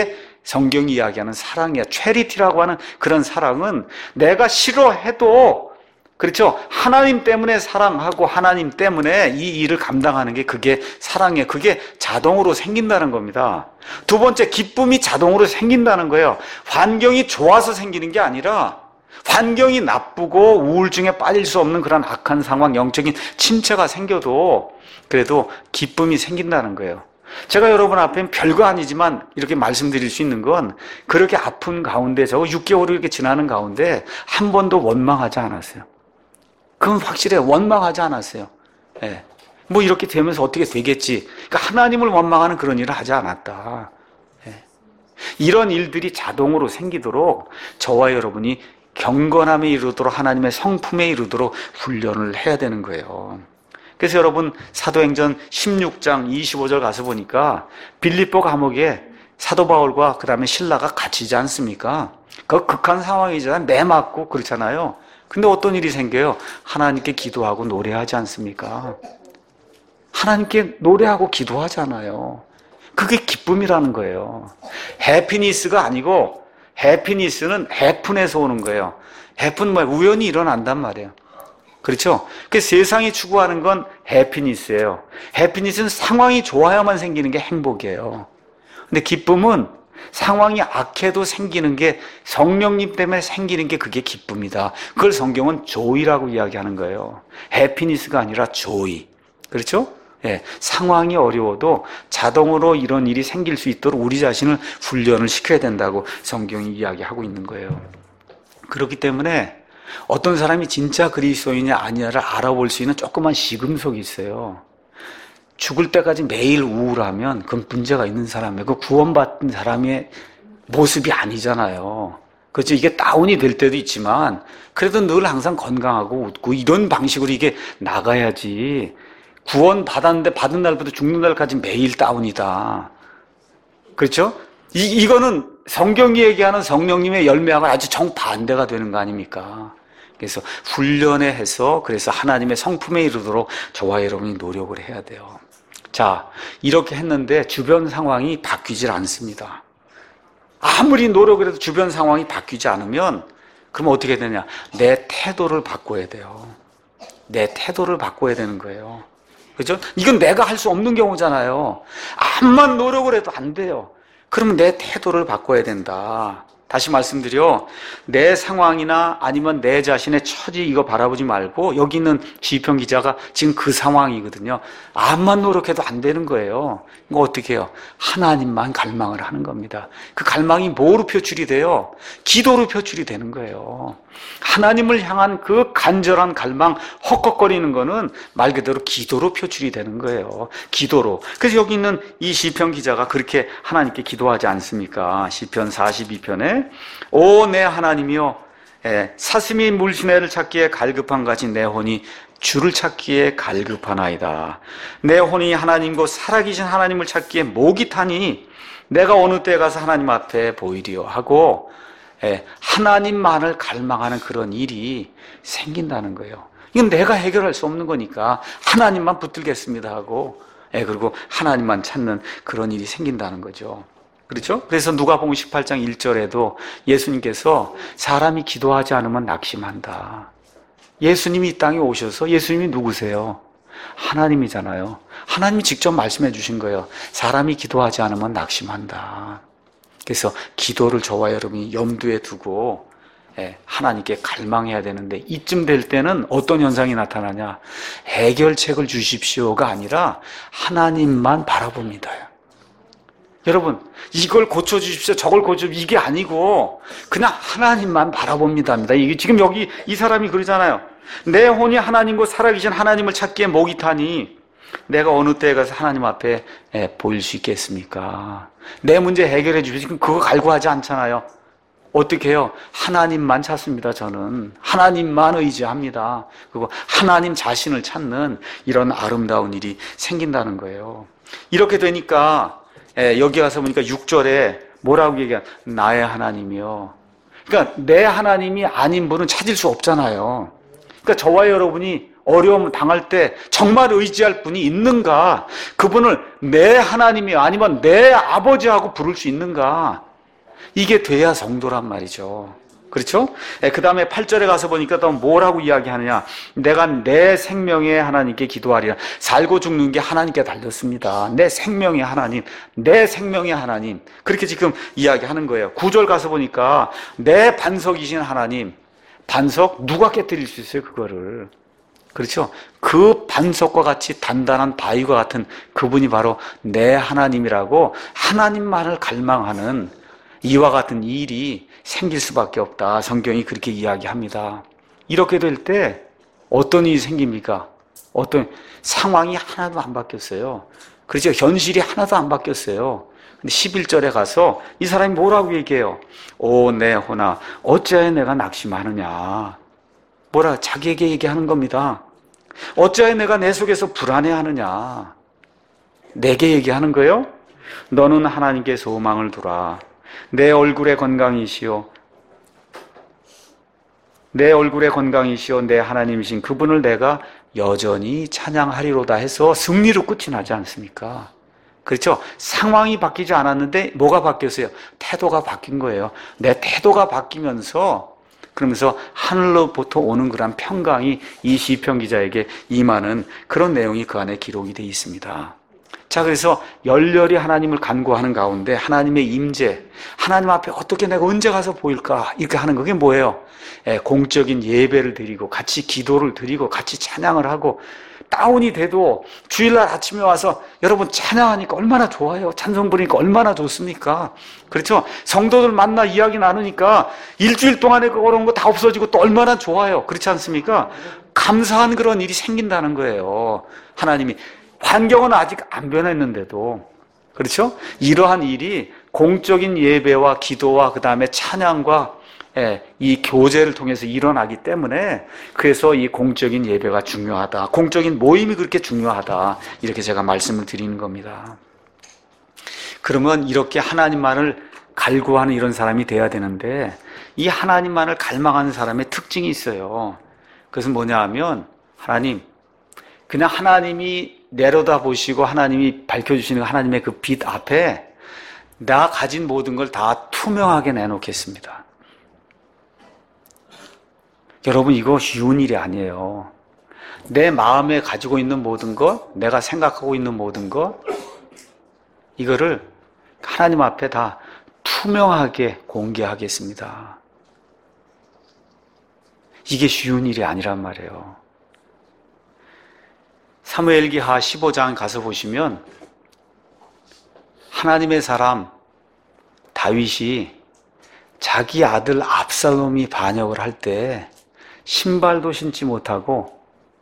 성경이 이야기하는 사랑이야. 체리티라고 하는 그런 사랑은 내가 싫어해도, 그렇죠? 하나님 때문에 사랑하고 하나님 때문에 이 일을 감당하는 게 그게 사랑이에요. 그게 자동으로 생긴다는 겁니다. 두 번째, 기쁨이 자동으로 생긴다는 거예요. 환경이 좋아서 생기는 게 아니라 환경이 나쁘고 우울증에 빠질 수 없는 그런 악한 상황, 영적인 침체가 생겨도 그래도 기쁨이 생긴다는 거예요. 제가 여러분 앞에 별거 아니지만 이렇게 말씀드릴 수 있는 건 그렇게 아픈 가운데 저거 6개월이 이렇게 지나는 가운데 한 번도 원망하지 않았어요. 그건 확실해요. 원망하지 않았어요. 예. 뭐 이렇게 되면서 어떻게 되겠지. 그러니까 하나님을 원망하는 그런 일을 하지 않았다. 예. 이런 일들이 자동으로 생기도록 저와 여러분이 경건함에 이르도록 하나님의 성품에 이르도록 훈련을 해야 되는 거예요. 그래서 여러분 사도행전 16장 25절 가서 보니까 빌립보 감옥에 사도 바울과 그 다음에 신라가 갇히지 않습니까? 그 극한 상황이잖아요. 매 맞고 그렇잖아요. 근데 어떤 일이 생겨요? 하나님께 기도하고 노래하지 않습니까? 하나님께 노래하고 기도하잖아요. 그게 기쁨이라는 거예요. 해피니스가 아니고 해피니스는 해픈에서 오는 거예요. 해픈 뭐예요? 우연히 일어난단 말이에요. 그렇죠? 그 세상이 추구하는 건 해피니스예요. 해피니스는 상황이 좋아야만 생기는 게 행복이에요. 근데 기쁨은 상황이 악해도 생기는 게 성령님 때문에 생기는 게 그게 기쁨이다. 그걸 성경은 조이라고 이야기하는 거예요. 해피니스가 아니라 조이. 그렇죠? 예, 상황이 어려워도 자동으로 이런 일이 생길 수 있도록 우리 자신을 훈련을 시켜야 된다고 성경이 이야기하고 있는 거예요. 그렇기 때문에 어떤 사람이 진짜 그리스도인이 아니냐를 알아볼 수 있는 조그만 시금석이 있어요. 죽을 때까지 매일 우울하면 그건 문제가 있는 사람이에요. 그 구원받은 사람의 모습이 아니잖아요. 그렇죠? 이게 다운이 될 때도 있지만 그래도 늘 항상 건강하고 웃고 이런 방식으로 이게 나가야지. 구원 받았는데 받은 날부터 죽는 날까지 매일 다운이다. 그렇죠? 이거는 성경이 얘기하는 성령님의 열매하고 아주 정반대가 되는 거 아닙니까? 그래서 훈련에 해서 그래서 하나님의 성품에 이르도록 저와 여러분이 노력을 해야 돼요. 자, 이렇게 했는데 주변 상황이 바뀌질 않습니다. 아무리 노력을 해도 주변 상황이 바뀌지 않으면 그럼 어떻게 되냐? 내 태도를 바꿔야 돼요. 내 태도를 바꿔야 되는 거예요. 그죠? 이건 내가 할 수 없는 경우잖아요. 암만 노력을 해도 안 돼요. 그러면 내 태도를 바꿔야 된다. 다시 말씀드려, 내 상황이나 아니면 내 자신의 처지 이거 바라보지 말고 여기 있는 시편 기자가 지금 그 상황이거든요. 암만 노력해도 안 되는 거예요. 이거 어떻게 해요? 하나님만 갈망을 하는 겁니다. 그 갈망이 뭐로 표출이 돼요? 기도로 표출이 되는 거예요. 하나님을 향한 그 간절한 갈망, 헉헉거리는 거는 말 그대로 기도로 표출이 되는 거예요. 기도로. 그래서 여기 있는 이 시편 기자가 그렇게 하나님께 기도하지 않습니까? 시편 42편에 오 내 하나님이여, 사슴이 물시내를 찾기에 갈급한 같이 내 혼이 주를 찾기에 갈급하나이다. 내 혼이 하나님과 살아계신 하나님을 찾기에 목이 타니 내가 어느 때에 가서 하나님 앞에 보이리요 하고 하나님만을 갈망하는 그런 일이 생긴다는 거예요. 이건 내가 해결할 수 없는 거니까 하나님만 붙들겠습니다 하고 그리고 하나님만 찾는 그런 일이 생긴다는 거죠. 그렇죠? 그래서 누가복음 18장 1절에도 예수님께서 사람이 기도하지 않으면 낙심한다. 예수님이 이 땅에 오셔서 예수님이 누구세요? 하나님이잖아요. 하나님이 직접 말씀해 주신 거예요. 사람이 기도하지 않으면 낙심한다. 그래서 기도를 저와 여러분이 염두에 두고 하나님께 갈망해야 되는데 이쯤 될 때는 어떤 현상이 나타나냐? 해결책을 주십시오가 아니라 하나님만 바라봅니다. 여러분, 이걸 고쳐주십시오, 저걸 고쳐주십시오, 이게 아니고 그냥 하나님만 바라봅니다. 이게 지금 여기 이 사람이 그러잖아요. 내 혼이 하나님과 살아계신 하나님을 찾기에 목이 타니 내가 어느 때에 가서 하나님 앞에 보일 수 있겠습니까? 내 문제 해결해 주십시오. 그거 갈구하지 않잖아요. 어떻게 해요? 하나님만 찾습니다. 저는 하나님만 의지합니다. 그리고 하나님 자신을 찾는 이런 아름다운 일이 생긴다는 거예요. 이렇게 되니까 여기 가서 보니까 6절에 뭐라고 얘기하냐? 나의 하나님이요. 그러니까 내 하나님이 아닌 분은 찾을 수 없잖아요. 그러니까 저와 여러분이 어려움 당할 때 정말 의지할 분이 있는가? 그분을 내 하나님이요 아니면 내 아버지하고 부를 수 있는가? 이게 돼야 성도란 말이죠. 그렇죠? 그 다음에 8절에 가서 보니까 또 뭐라고 이야기하느냐. 내가 내 생명에 하나님께 기도하리라. 살고 죽는 게 하나님께 달렸습니다. 내 생명의 하나님, 내 생명의 하나님. 그렇게 지금 이야기하는 거예요. 9절 가서 보니까 내 반석이신 하나님, 반석 누가 깨뜨릴 수 있어요, 그거를. 그렇죠? 그 반석과 같이 단단한 바위와 같은 그분이 바로 내 하나님이라고 하나님만을 갈망하는 이와 같은 일이 생길 수밖에 없다. 성경이 그렇게 이야기합니다. 이렇게 될 때 어떤 일이 생깁니까? 어떤 상황이 하나도 안 바뀌었어요. 그렇죠? 현실이 하나도 안 바뀌었어요. 근데 11절에 가서 이 사람이 뭐라고 얘기해요? 오, 내 호나 어찌하여 내가 낙심하느냐. 뭐라 자기에게 얘기하는 겁니다. 어찌하여 내가 내 속에서 불안해하느냐. 내게 얘기하는 거예요? 너는 하나님께 소망을 두라. 내 얼굴의 건강이시오. 내 얼굴의 건강이시오. 내 하나님이신 그분을 내가 여전히 찬양하리로다 해서 승리로 끝이 나지 않습니까? 그렇죠? 상황이 바뀌지 않았는데 뭐가 바뀌었어요? 태도가 바뀐 거예요. 내 태도가 바뀌면서 그러면서 하늘로부터 오는 그런 평강이 이 시편 기자에게 임하는 그런 내용이 그 안에 기록이 되어 있습니다. 자, 그래서 열렬히 하나님을 간구하는 가운데 하나님의 임재, 하나님 앞에 어떻게 내가 언제 가서 보일까? 이렇게 하는 그게 뭐예요? 공적인 예배를 드리고 같이 기도를 드리고 같이 찬양을 하고 다운이 돼도 주일날 아침에 와서 여러분 찬양하니까 얼마나 좋아요. 찬송 부르니까 얼마나 좋습니까? 그렇죠? 성도들 만나 이야기 나누니까 일주일 동안에 그런 거 다 없어지고 또 얼마나 좋아요. 그렇지 않습니까? 감사한 그런 일이 생긴다는 거예요. 하나님이 환경은 아직 안 변했는데도 그렇죠? 이러한 일이 공적인 예배와 기도와 그 다음에 찬양과 이 교제를 통해서 일어나기 때문에 그래서 이 공적인 예배가 중요하다. 공적인 모임이 그렇게 중요하다. 이렇게 제가 말씀을 드리는 겁니다. 그러면 이렇게 하나님만을 갈구하는 이런 사람이 돼야 되는데 이 하나님만을 갈망하는 사람의 특징이 있어요. 그것은 뭐냐 하면 하나님, 그냥 하나님이 내려다보시고 하나님이 밝혀주시는 하나님의 그 빛 앞에 나 가진 모든 걸 다 투명하게 내놓겠습니다. 여러분 이거 쉬운 일이 아니에요. 내 마음에 가지고 있는 모든 것, 내가 생각하고 있는 모든 것, 이거를 하나님 앞에 다 투명하게 공개하겠습니다. 이게 쉬운 일이 아니란 말이에요. 사무엘기하 15장 가서 보시면 하나님의 사람 다윗이 자기 아들 압살롬이 반역을 할 때 신발도 신지 못하고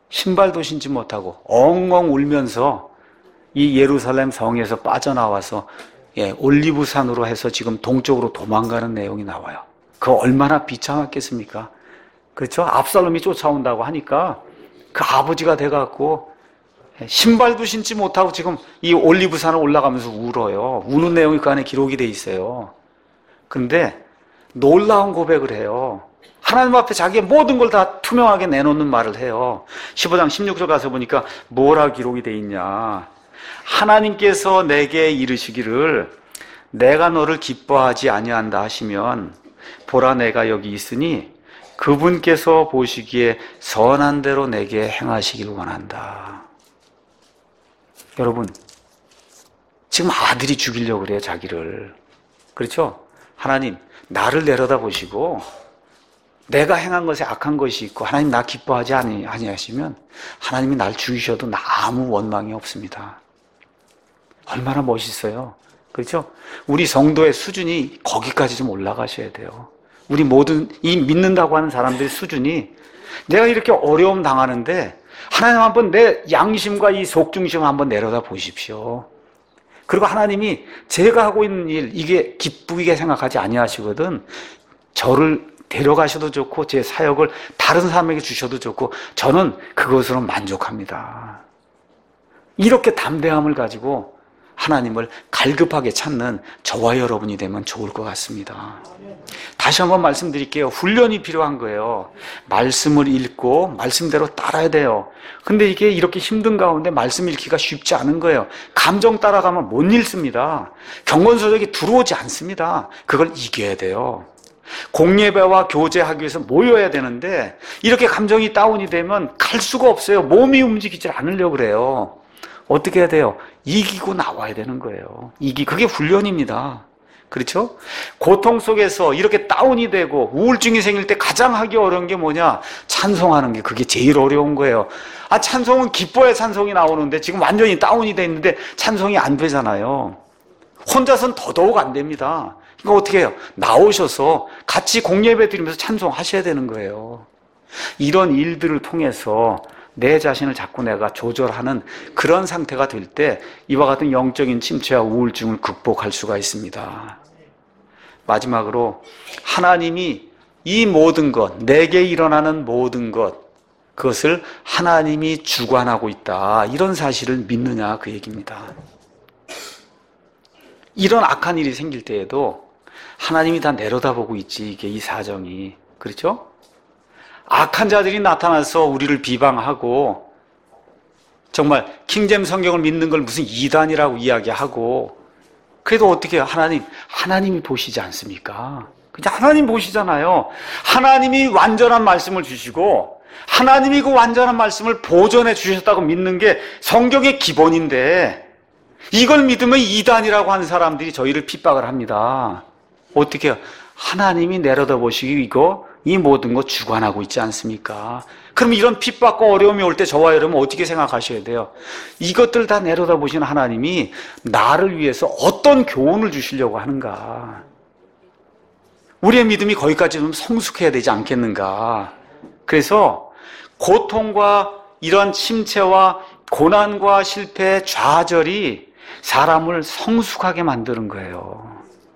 엉엉 울면서 이 예루살렘 성에서 빠져나와서 올리브산으로 해서 지금 동쪽으로 도망가는 내용이 나와요. 그거 얼마나 비참했겠습니까? 그렇죠? 압살롬이 쫓아온다고 하니까 그 아버지가 돼갖고 신발도 신지 못하고 지금 이 올리브산을 올라가면서 울어요. 우는 내용이 그 안에 기록이 돼 있어요. 그런데 놀라운 고백을 해요. 하나님 앞에 자기의 모든 걸 다 투명하게 내놓는 말을 해요. 15장 16절 가서 보니까 뭐라 기록이 돼 있냐. 하나님께서 내게 이르시기를 내가 너를 기뻐하지 아니한다 하시면 보라 내가 여기 있으니 그분께서 보시기에 선한 대로 내게 행하시길 원한다. 여러분 지금 아들이 죽이려고 그래요. 자기를. 그렇죠? 하나님 나를 내려다보시고 내가 행한 것에 악한 것이 있고 하나님 나 기뻐하지 아니하시면 하나님이 날 죽이셔도 나 아무 원망이 없습니다. 얼마나 멋있어요. 그렇죠? 우리 성도의 수준이 거기까지 좀 올라가셔야 돼요. 우리 모든 이 믿는다고 하는 사람들의 수준이 내가 이렇게 어려움 당하는데 하나님 한번 내 양심과 이 속중심 한번 내려다 보십시오. 그리고 하나님이 제가 하고 있는 일 이게 기쁘게 생각하지 아니하시거든. 저를 데려가셔도 좋고 제 사역을 다른 사람에게 주셔도 좋고 저는 그것으로 만족합니다. 이렇게 담대함을 가지고 하나님을 갈급하게 찾는 저와 여러분이 되면 좋을 것 같습니다. 다시 한번 말씀드릴게요. 훈련이 필요한 거예요. 말씀을 읽고 말씀대로 따라야 돼요. 근데 이게 이렇게 힘든 가운데 말씀 읽기가 쉽지 않은 거예요. 감정 따라가면 못 읽습니다. 경건서적이 들어오지 않습니다. 그걸 이겨야 돼요. 공예배와 교제하기 위해서 모여야 되는데 이렇게 감정이 다운이 되면 갈 수가 없어요. 몸이 움직이질 않으려고 그래요. 어떻게 해야 돼요? 이기고 나와야 되는 거예요. 그게 훈련입니다. 그렇죠? 고통 속에서 이렇게 다운이 되고 우울증이 생길 때 가장 하기 어려운 게 뭐냐? 찬송하는 게 그게 제일 어려운 거예요. 찬송은 기뻐야 찬송이 나오는데 지금 완전히 다운이 돼 있는데 찬송이 안 되잖아요. 혼자서는 더더욱 안 됩니다. 그러니까 어떻게 해요? 나오셔서 같이 공예배 드리면서 찬송하셔야 되는 거예요. 이런 일들을 통해서 내 자신을 자꾸 내가 조절하는 그런 상태가 될 때 이와 같은 영적인 침체와 우울증을 극복할 수가 있습니다. 마지막으로 하나님이 이 모든 것, 내게 일어나는 모든 것, 그것을 하나님이 주관하고 있다. 이런 사실을 믿느냐 그 얘기입니다. 이런 악한 일이 생길 때에도 하나님이 다 내려다보고 있지, 이게 이 사정이. 그렇죠? 악한 자들이 나타나서 우리를 비방하고 정말 킹제임스 성경을 믿는 걸 무슨 이단이라고 이야기하고 그래도 어떻게 해요? 하나님이 보시지 않습니까? 그냥 하나님 보시잖아요. 하나님이 완전한 말씀을 주시고 하나님이 그 완전한 말씀을 보존해 주셨다고 믿는 게 성경의 기본인데 이걸 믿으면 이단이라고 하는 사람들이 저희를 핍박을 합니다. 어떻게 해요? 하나님이 내려다보시고 이 모든 것 주관하고 있지 않습니까? 그럼 이런 핍박과 어려움이 올 때 저와 여러분 어떻게 생각하셔야 돼요? 이것들 다 내려다보시는 하나님이 나를 위해서 어떤 교훈을 주시려고 하는가? 우리의 믿음이 거기까지 좀 성숙해야 되지 않겠는가? 그래서 고통과 이런 침체와 고난과 실패, 좌절이 사람을 성숙하게 만드는 거예요.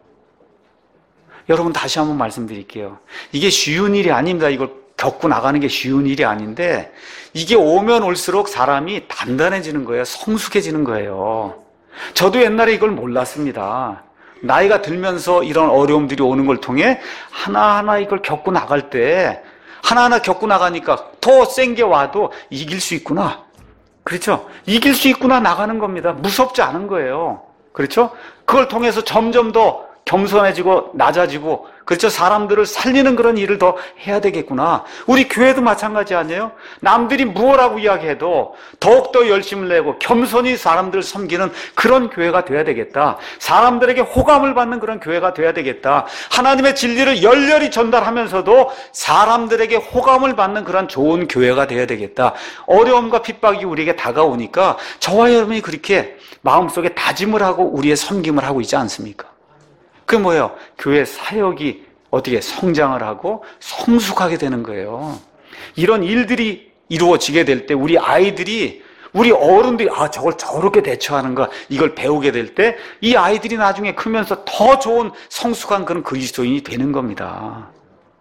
여러분 다시 한번 말씀드릴게요. 이게 쉬운 일이 아닙니다. 이걸 겪고 나가는 게 쉬운 일이 아닌데 이게 오면 올수록 사람이 단단해지는 거예요. 성숙해지는 거예요. 저도 옛날에 이걸 몰랐습니다. 나이가 들면서 이런 어려움들이 오는 걸 통해 하나하나 이걸 겪고 나갈 때 하나하나 겪고 나가니까 더 센 게 와도 이길 수 있구나. 그렇죠? 이길 수 있구나 나가는 겁니다. 무섭지 않은 거예요. 그렇죠? 그걸 통해서 점점 더 겸손해지고 낮아지고 그렇죠? 사람들을 살리는 그런 일을 더 해야 되겠구나. 우리 교회도 마찬가지 아니에요? 남들이 무엇라고 이야기해도 더욱더 열심을 내고 겸손히 사람들을 섬기는 그런 교회가 돼야 되겠다. 사람들에게 호감을 받는 그런 교회가 돼야 되겠다. 하나님의 진리를 열렬히 전달하면서도 사람들에게 호감을 받는 그런 좋은 교회가 돼야 되겠다. 어려움과 핍박이 우리에게 다가오니까 저와 여러분이 그렇게 마음속에 다짐을 하고 우리의 섬김을 하고 있지 않습니까? 그게 뭐예요? 교회 사역이 어떻게 성장을 하고 성숙하게 되는 거예요. 이런 일들이 이루어지게 될 때 우리 아이들이 우리 어른들이 저걸 저렇게 대처하는가 이걸 배우게 될 때 이 아이들이 나중에 크면서 더 좋은 성숙한 그런 그리스도인이 되는 겁니다.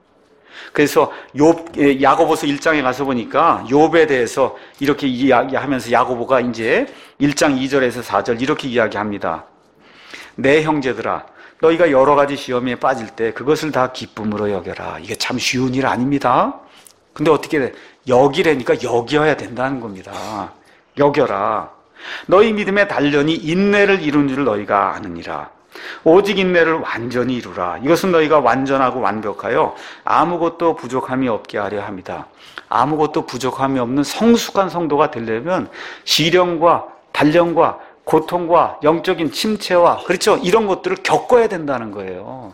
그래서 야고보서 1장에 가서 보니까 욥에 대해서 이렇게 이야기하면서 야고보가 이제 1장 2절에서 4절 이렇게 이야기합니다. 내 형제들아 너희가 여러 가지 시험에 빠질 때 그것을 다 기쁨으로 여겨라. 이게 참 쉬운 일 아닙니다. 근데 어떻게 돼? 여기라니까 여겨야 된다는 겁니다. 여겨라. 너희 믿음의 단련이 인내를 이룬 줄 너희가 아느니라. 오직 인내를 완전히 이루라. 이것은 너희가 완전하고 완벽하여 아무것도 부족함이 없게 하려 합니다. 아무것도 부족함이 없는 성숙한 성도가 되려면 시련과 단련과 고통과 영적인 침체와 그렇죠? 이런 것들을 겪어야 된다는 거예요.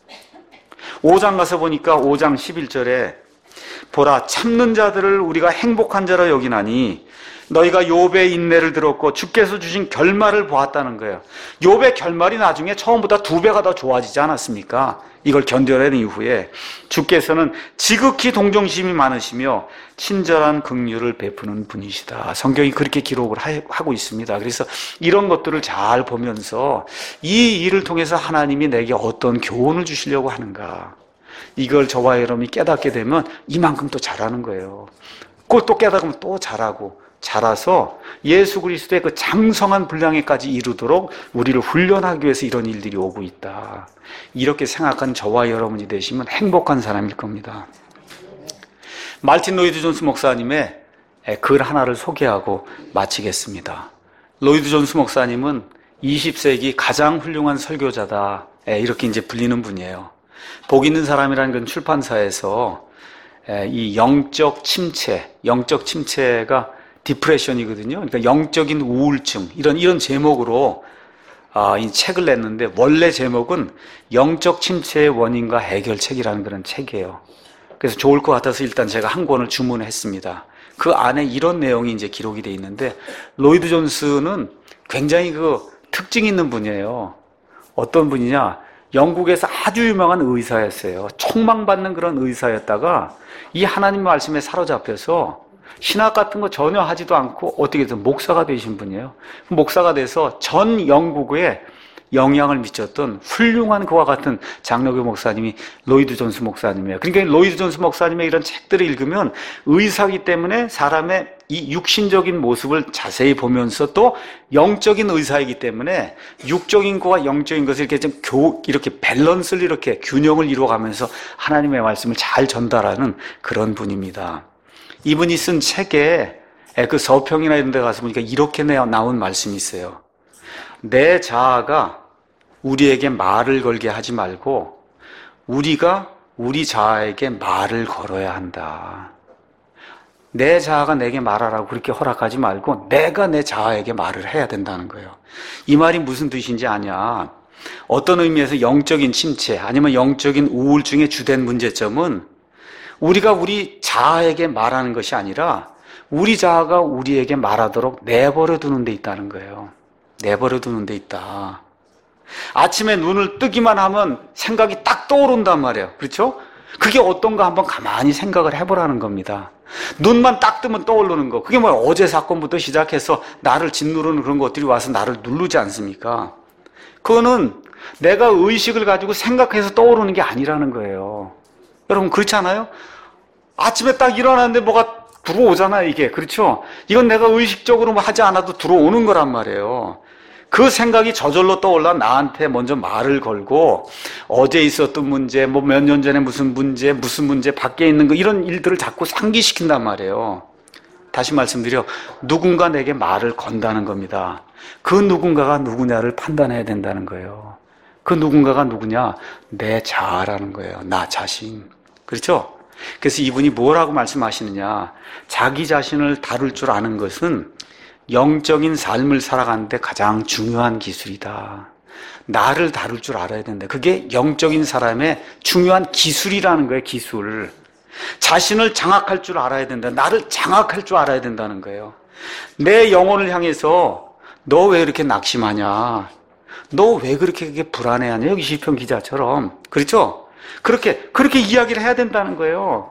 5장 가서 보니까 5장 11절에 보라 참는 자들을 우리가 행복한 자로 여기나니 너희가 욥의 인내를 들었고 주께서 주신 결말을 보았다는 거예요. 욥의 결말이 나중에 처음보다 2배가 더 좋아지지 않았습니까? 이걸 견뎌낸 이후에 주께서는 지극히 동정심이 많으시며 친절한 긍휼을 베푸는 분이시다. 성경이 그렇게 기록을 하고 있습니다. 그래서 이런 것들을 잘 보면서 이 일을 통해서 하나님이 내게 어떤 교훈을 주시려고 하는가, 이걸 저와 여러분이 깨닫게 되면 이만큼 또 잘하는 거예요. 그걸 또 깨닫으면 또 잘하고 자라서 예수 그리스도의 그 장성한 분량에까지 이르도록 우리를 훈련하기 위해서 이런 일들이 오고 있다. 이렇게 생각한 저와 여러분이 되시면 행복한 사람일 겁니다. 말틴 로이드 존스 목사님의 글 하나를 소개하고 마치겠습니다. 로이드 존스 목사님은 20세기 가장 훌륭한 설교자다, 이렇게 이제 불리는 분이에요. 복 있는 사람이라는 건 출판사에서 이 영적 침체가 디프레션이거든요. 그러니까 영적인 우울증, 이런 제목으로 이 책을 냈는데, 원래 제목은 영적 침체의 원인과 해결책이라는 그런 책이에요. 그래서 좋을 것 같아서 일단 제가 한 권을 주문했습니다. 그 안에 이런 내용이 이제 기록이 되어 있는데, 로이드 존스는 굉장히 그 특징 있는 분이에요. 어떤 분이냐? 영국에서 아주 유명한 의사였어요. 촉망받는 그런 의사였다가 이 하나님 말씀에 사로잡혀서 신학 같은 거 전혀 하지도 않고 어떻게 해서 목사가 되신 분이에요. 목사가 돼서 전 영국에 영향을 미쳤던 훌륭한 그와 같은 장로교 목사님이 로이드 존스 목사님이에요. 그러니까 로이드 존스 목사님의 이런 책들을 읽으면 의사이기 때문에 사람의 이 육신적인 모습을 자세히 보면서 또 영적인 의사이기 때문에 육적인 것과 영적인 것을 이렇게 이렇게 밸런스를 이렇게 균형을 이루어가면서 하나님의 말씀을 잘 전달하는 그런 분입니다. 이분이 쓴 책에 그 서평이나 이런 데 가서 보니까 이렇게 나온 말씀이 있어요. 내 자아가 우리에게 말을 걸게 하지 말고 우리가 우리 자아에게 말을 걸어야 한다. 내 자아가 내게 말하라고 그렇게 허락하지 말고 내가 내 자아에게 말을 해야 된다는 거예요. 이 말이 무슨 뜻인지 아냐? 어떤 의미에서 영적인 침체 아니면 영적인 우울증의 주된 문제점은 우리가 우리 자아에게 말하는 것이 아니라 우리 자아가 우리에게 말하도록 내버려 두는 데 있다는 거예요. 내버려 두는 데 있다. 아침에 눈을 뜨기만 하면 생각이 딱 떠오른단 말이에요. 그렇죠? 그게 어떤가 한번 가만히 생각을 해보라는 겁니다. 눈만 딱 뜨면 떠오르는 거. 그게 어제 사건부터 시작해서 나를 짓누르는 그런 것들이 와서 나를 누르지 않습니까? 그거는 내가 의식을 가지고 생각해서 떠오르는 게 아니라는 거예요. 여러분 그렇지 않아요? 아침에 딱 일어났는데 뭐가 들어오잖아요, 이게. 그렇죠? 이건 내가 의식적으로 하지 않아도 들어오는 거란 말이에요. 그 생각이 저절로 떠올라 나한테 먼저 말을 걸고 어제 있었던 문제, 몇 년 전에 무슨 문제, 밖에 있는 거 이런 일들을 자꾸 상기시킨단 말이에요. 다시 말씀드려, 누군가 내게 말을 건다는 겁니다. 그 누군가가 누구냐를 판단해야 된다는 거예요. 그 누군가가 누구냐? 내 자아라는 거예요. 나 자신. 그렇죠? 그래서 이분이 뭐라고 말씀하시느냐? 자기 자신을 다룰 줄 아는 것은 영적인 삶을 살아가는데 가장 중요한 기술이다. 나를 다룰 줄 알아야 된다. 그게 영적인 사람의 중요한 기술이라는 거예요, 기술. 자신을 장악할 줄 알아야 된다. 나를 장악할 줄 알아야 된다는 거예요. 내 영혼을 향해서 너 왜 이렇게 낙심하냐? 너 왜 그렇게 불안해하냐? 여기 시편 기자처럼. 그렇죠? 그렇게 이야기를 해야 된다는 거예요.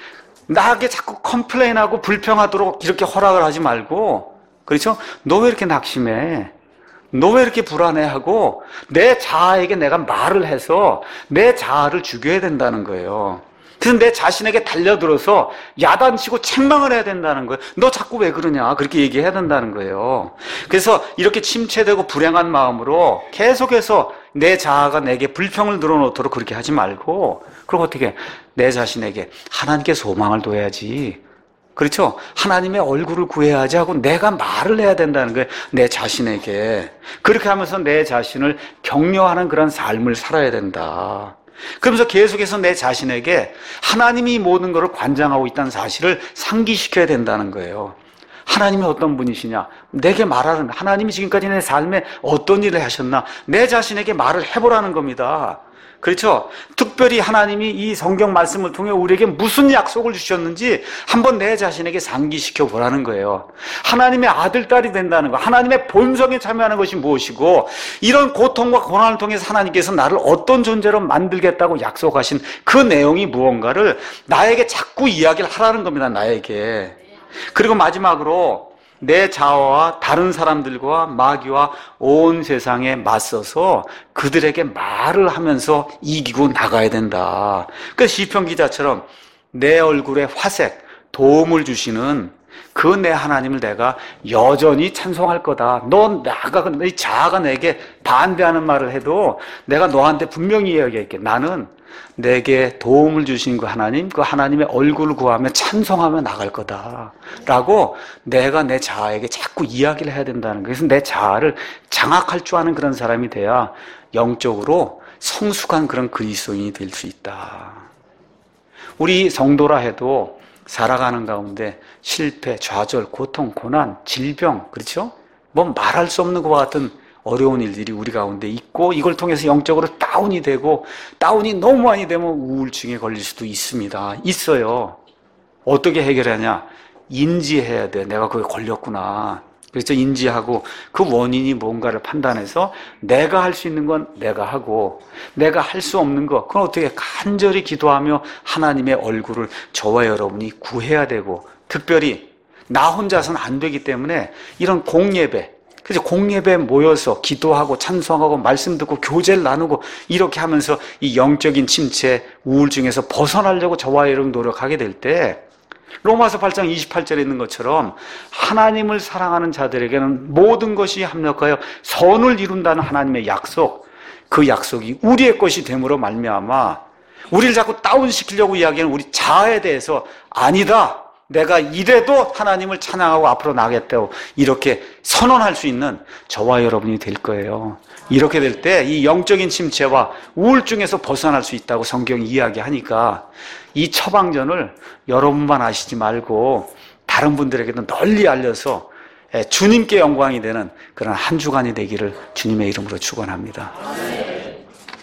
나에게 자꾸 컴플레인하고 불평하도록 이렇게 허락을 하지 말고, 그렇죠? 너 왜 이렇게 낙심해? 너 왜 이렇게 불안해하고 내 자아에게 내가 말을 해서 내 자아를 죽여야 된다는 거예요. 그래서 내 자신에게 달려들어서 야단치고 책망을 해야 된다는 거예요. 너 자꾸 왜 그러냐? 그렇게 얘기해야 된다는 거예요. 그래서 이렇게 침체되고 불행한 마음으로 계속해서 내 자아가 내게 불평을 늘어놓도록 그렇게 하지 말고, 그리고 어떻게 내 자신에게 하나님께 소망을 둬야지. 그렇죠? 하나님의 얼굴을 구해야지 하고 내가 말을 해야 된다는 거예요. 내 자신에게. 그렇게 하면서 내 자신을 격려하는 그런 삶을 살아야 된다. 그러면서 계속해서 내 자신에게 하나님이 모든 것을 관장하고 있다는 사실을 상기시켜야 된다는 거예요. 하나님이 어떤 분이시냐? 내게 말하는, 하나님이 지금까지 내 삶에 어떤 일을 하셨나? 내 자신에게 말을 해보라는 겁니다. 그렇죠? 특별히 하나님이 이 성경 말씀을 통해 우리에게 무슨 약속을 주셨는지 한번 내 자신에게 상기시켜 보라는 거예요. 하나님의 아들, 딸이 된다는 거, 하나님의 본성에 참여하는 것이 무엇이고, 이런 고통과 고난을 통해서 하나님께서 나를 어떤 존재로 만들겠다고 약속하신 그 내용이 무언가를 나에게 자꾸 이야기를 하라는 겁니다, 나에게. 그리고 마지막으로 내 자아와 다른 사람들과 마귀와 온 세상에 맞서서 그들에게 말을 하면서 이기고 나가야 된다. 그 시편 기자처럼 내 얼굴에 화색, 도움을 주시는 그 내 하나님을 내가 여전히 찬송할 거다. 네 자아가 내게 반대하는 말을 해도 내가 너한테 분명히 이야기할게. 나는 내게 도움을 주신 그 하나님의 얼굴을 구하며 찬송하며 나갈 거다 라고 내가 내 자아에게 자꾸 이야기를 해야 된다는 거예요. 그래서 내 자아를 장악할 줄 아는 그런 사람이 돼야 영적으로 성숙한 그런 그리스도인이 될 수 있다. 우리 성도라 해도 살아가는 가운데 실패, 좌절, 고통, 고난, 질병, 그렇죠? 뭐 말할 수 없는 것과 같은 어려운 일들이 우리 가운데 있고, 이걸 통해서 영적으로 다운이 되고, 다운이 너무 많이 되면 우울증에 걸릴 수도 있어요. 어떻게 해결하냐? 인지해야 돼. 내가 거기에 걸렸구나. 그래서 인지하고 그 원인이 뭔가를 판단해서 내가 할 수 있는 건 내가 하고, 내가 할 수 없는 거, 그건 어떻게 간절히 기도하며 하나님의 얼굴을 저와 여러분이 구해야 되고, 특별히 나 혼자서는 안 되기 때문에 이런 공예배, 그래서 공예배에 모여서 기도하고 찬송하고 말씀 듣고 교제를 나누고 이렇게 하면서 이 영적인 침체, 우울증에서 벗어나려고 저와 여러분 노력하게 될 때, 로마서 8장 28절에 있는 것처럼 하나님을 사랑하는 자들에게는 모든 것이 합력하여 선을 이룬다는 하나님의 약속, 그 약속이 우리의 것이 됨으로 말미암아 우리를 자꾸 다운시키려고 이야기하는 우리 자아에 대해서 아니다, 내가 이래도 하나님을 찬양하고 앞으로 나가겠다고 이렇게 선언할 수 있는 저와 여러분이 될 거예요. 이렇게 될 때 이 영적인 침체와 우울증에서 벗어날 수 있다고 성경이 이야기하니까 이 처방전을 여러분만 아시지 말고 다른 분들에게도 널리 알려서 주님께 영광이 되는 그런 한 주간이 되기를 주님의 이름으로 축원합니다.